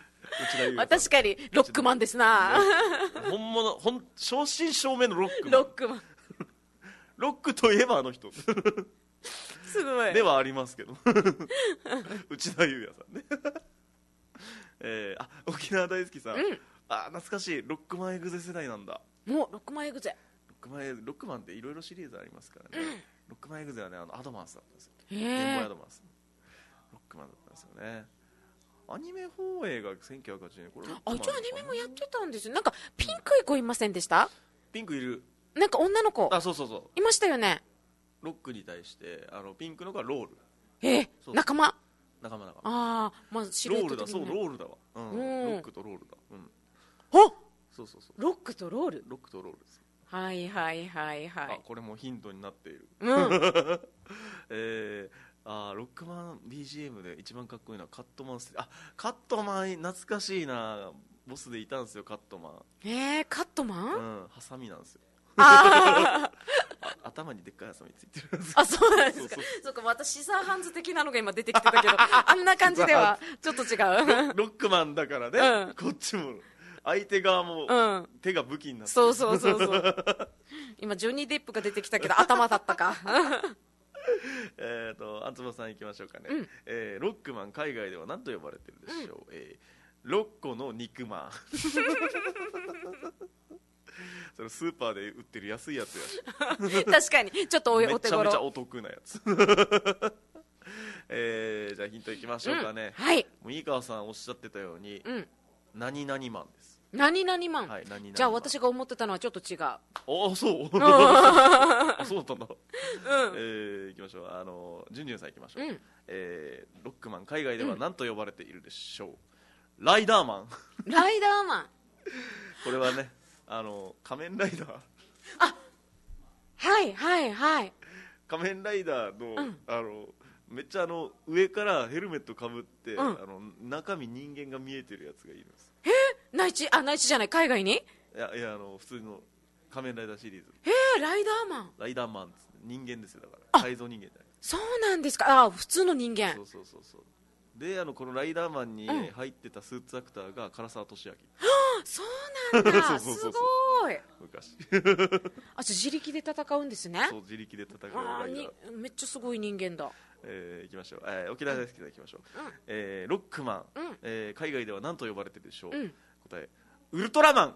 A: まあ、確かにロックマンですな。
B: 本物、本正真正銘のロックマン。
A: ロックマン
B: ロックといえばあの人
A: すごい
B: ではありますけど内田裕也さんねえー、あ、沖縄大好きさん、うん、あ、懐かしい。ロックマンエグゼ世代なんだ。
A: もうロックマンエグゼ、
B: ロックマンエグロックマンっていろいろシリーズありますからね、うん、ロックマンエグゼはね、あのアドバンスだったんですよ。ゲームボーイアドバンス、ロックマンだったんですよね。アニメ放映がせんきゅうひゃくはちじゅうねん、これ
A: あ、一応アニメもやってたんですよ。なんかピンクい子いませんでした？
B: ピンクいる。
A: なんか女の子、
B: あ、そうそうそう、
A: いましたよね。
B: ロックに対してあのピンクのがロール。
A: えー、そうそう、仲間
B: 仲間仲間。
A: ああ、まあシルエット的に、ね、
B: ロールだ、そう、ロールだわ、うん、うん、ロックとロールだ、うん、
A: お、
B: そうそうそう、
A: ロックとロール、
B: ロックとロールです。
A: はいはいはいはい。
B: あ、これもヒントになっている、
A: うん、
B: えー、あ、ロックマン ビージーエム で一番かっこいいのはカットマンステージ。あ、カットマン懐かしいな。ボスでいたんですよ、カットマン。
A: えー、カットマン、
B: うん、ハサミなんですよ。
A: あ
B: あ、頭にでっかいハサミついてるんですよ。
A: あ、そうなんですか。そうそう、そうか、またシザーハンズ的なのが今出てきてたけどあんな感じではちょっと違う
B: ロックマンだからね、うん、こっちも相手側も手が武器になって、うん、
A: そうそうそうそう今ジョニー・デップが出てきたけど頭だったか
B: えっと、あんつばさんいきましょうかね、うん、えー、ロックマン海外では何と呼ばれてるでしょう、うん、えー、ロッコの肉マンそれスーパーで売ってる安いやつや
A: 確かにちょっとお手頃、
B: めちゃめちゃお得なやつえー、じゃあヒントいきましょうかね、
A: うん、はい、
B: もう井川さんおっしゃってたように、うん、何々マンです。
A: 何々マン、
B: はい、何々マン。
A: じゃあ私が思ってたのはちょっと違う。
B: あ、そうあ、そうだったんだ、うん、えー、いきましょう。あのジュンジュンさんいきましょう、うん、えー、ロックマン海外では何と呼ばれているでしょう、うん、ライダーマン
A: ライダーマン
B: これはね、あの仮面ライダー、
A: あ、はいはいはい、
B: 仮面ライダーの、うん、あのめっちゃあの上からヘルメットかぶって、うん、あの中身人間が見えてるやつがいるんです。
A: えー、内地、あ、内地じゃない、海外に？い
B: やいや、あの普通の仮面ライダーシリーズ。
A: えー、ライダーマン、
B: ライダーマンです、ね、人間ですよ。だから改造人間じゃない。
A: そうなんですか。あ、普通の人間。
B: そうそうそうそう。で、あのこのライダーマンに入ってたスーツアクターが唐沢寿明、うん、
A: そうなんだそうそうそうそう、すごい
B: 昔
A: あ、自力で戦うんですね。
B: そう、自力で戦うライダー、
A: めっちゃすごい人間だ。
B: えー、いきましょう、えー、沖縄大好きでいきましょう、うん、えー、ロックマン、うん、えー、海外では何と呼ばれてるでしょう、うん、答え、ウルトラマン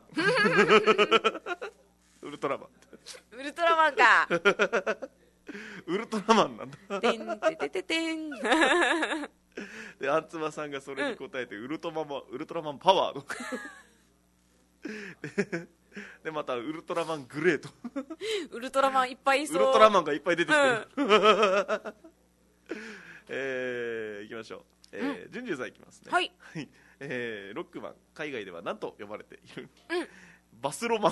B: ウルトラマン
A: ウルトラマンか
B: ウルトラマンなんだ
A: てんててててん
B: で、あんつまさんがそれに答えて、うん、ウルトラマン、ウルトラマンパワーので, でまたウルトラマングレート
A: ウルトラマンいっぱいいそう、
B: ウルトラマンがいっぱい出てきてる、うんえー、いきましょう、えー、ジュンジュンさんいきますね。
A: はい、
B: えー、ロックマン海外では何と呼ばれている、
A: うん、
B: バスロマン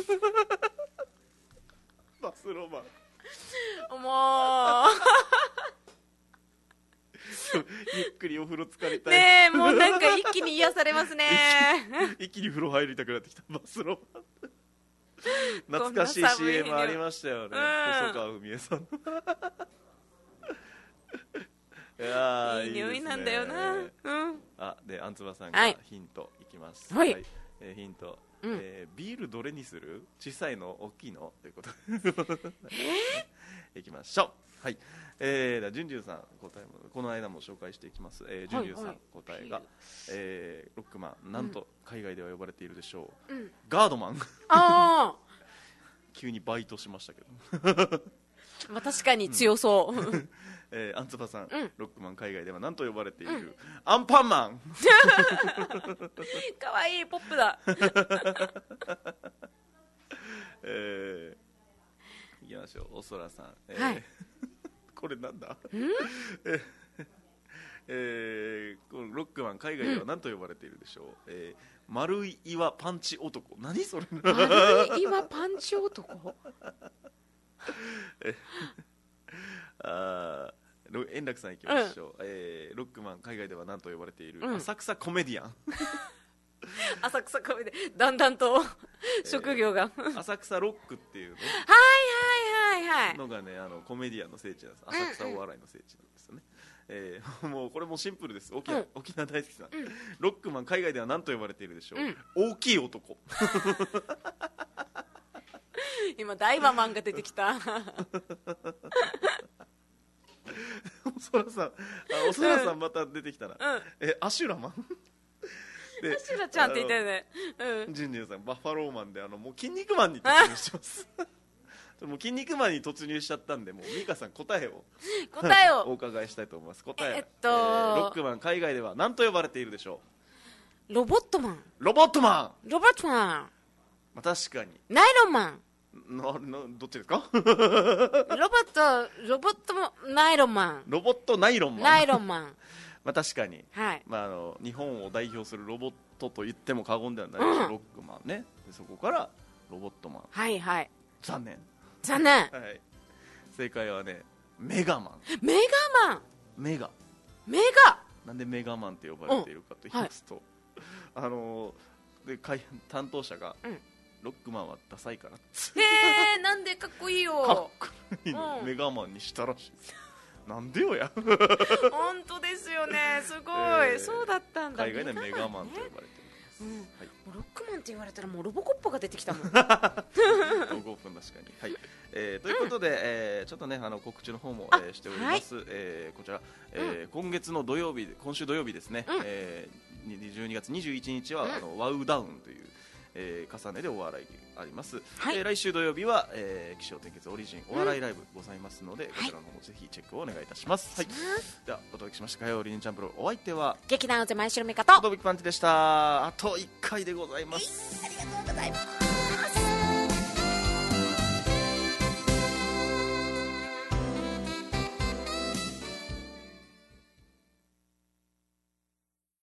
B: バスロマン
A: も
B: うゆっくりお風呂浸かりたい
A: ねえ、もうなんか一気に癒されますね
B: 一気に風呂入りたくなってきた。バスロマン懐かしい シーエム ありましたよね、うん、細川文江さんいや、
A: いい匂いなんだよな、うん、
B: あ、で、あんつばさんがヒントいきます、
A: はい、はい、
B: えー、ヒント、うん、えー、ビールどれにする？小さいの？大きいの？ということ
A: えー、
B: いきましょう。はい、えー、ではジュンジュンさん答えもこの間も紹介していきます、えー、ジュンジュンさん、はいはい、答えが、えー、ロックマン、なんと海外では呼ばれているでしょう、うん、ガードマン
A: あ
B: 急にバイトしましたけど
A: まあ確かに強そう、うん
B: えー、アンツバさん、
A: うん、
B: ロックマン海外では何と呼ばれている、うん、アンパンマン
A: かわいいポップだ
B: えー、いきましょう、おそらさん、えー
A: はい、
B: これなんだ
A: え
B: えー、このロックマン海外では何と呼ばれているでしょう、うん、えー、丸い岩パンチ男。何それ
A: 丸い岩パンチ男
B: えあ円楽さんいきましょう、うん、えー、ロックマン海外では何と呼ばれている、うん、浅草コメディアン
A: 浅草コメディだんだんと職業が、
B: えー、浅草ロックっていうね
A: はいはいはいはい
B: のがね、あのコメディアンの聖地なんです。浅草お笑いの聖地なんですよね、 えー、もうこれもシンプルです。沖縄、うん、沖縄大好きさん、うん、ロックマン海外では何と呼ばれているでしょう、うん、大きい男
A: 今ダイバマンが出てきた
B: おそらさん、あおそらさんまた出てきたな、うん、えアシュラマン
A: アシュラちゃんって言ったよね、
B: うん、ジュニアさんバッファローマンであのもう筋肉マンに突入してますもう筋肉マンに突入しちゃったんで、もうミカさん答えを
A: 答えを
B: お伺いしたいと思います。答え、
A: えっとえ
B: ー、ロックマン海外では何と呼ばれているでしょ
A: う。ロボットマン。
B: ロボットマ
A: ンロボットマン、
B: まあ、確かに
A: ナイロンマン
B: ななどっちですか
A: ロボットロボットナイロンマン
B: ロボットナイロンマン
A: ナイロンマン
B: まあ確かに、
A: はい、
B: まあ、あの日本を代表するロボットと言っても過言ではないでしょう、うん、ロックマンね。でそこからロボットマン、
A: はいはい、
B: 残念
A: 残念、はい、
B: 正解はねメガマン。
A: メガマン
B: メガ
A: メガ
B: なんでメガマンって呼ばれているかと言いますと、はい、あので担当者が、うん、ロックマンはダサいからへ
A: えなんでかっこいいよ
B: かっこいいの、うん、メガマンにしたらしいですなんでよや
A: 本当ですよねすごい、えー、そうだったんだ。
B: 海外でメガマンと呼ばれてる、
A: うんはい、ロックマンって言われたらもうロボコップが出てきたもんロ
B: ボコップ確かに、はいえー、ということで、うんえー、ちょっとねあの告知の方も、えー、しております、はいえー、こちら、えーうん、今月の土曜日今週土曜日ですね、うんえー、じゅうにがつにじゅういちにちは、うん、あのワウダウンという、えー、重ねでお笑いあります、はいえー、来週土曜日は、えー、気象転結オリジンお笑いライブございますので、うん、こちらの方もぜひチェックをお願いいたします、はいはい、ではお届けしました火曜オリジンチャンプロお相手は
A: 劇団うぜ前城美香と
B: ドビックパンチでした。あといっかいでございます。
A: ありがとうございます。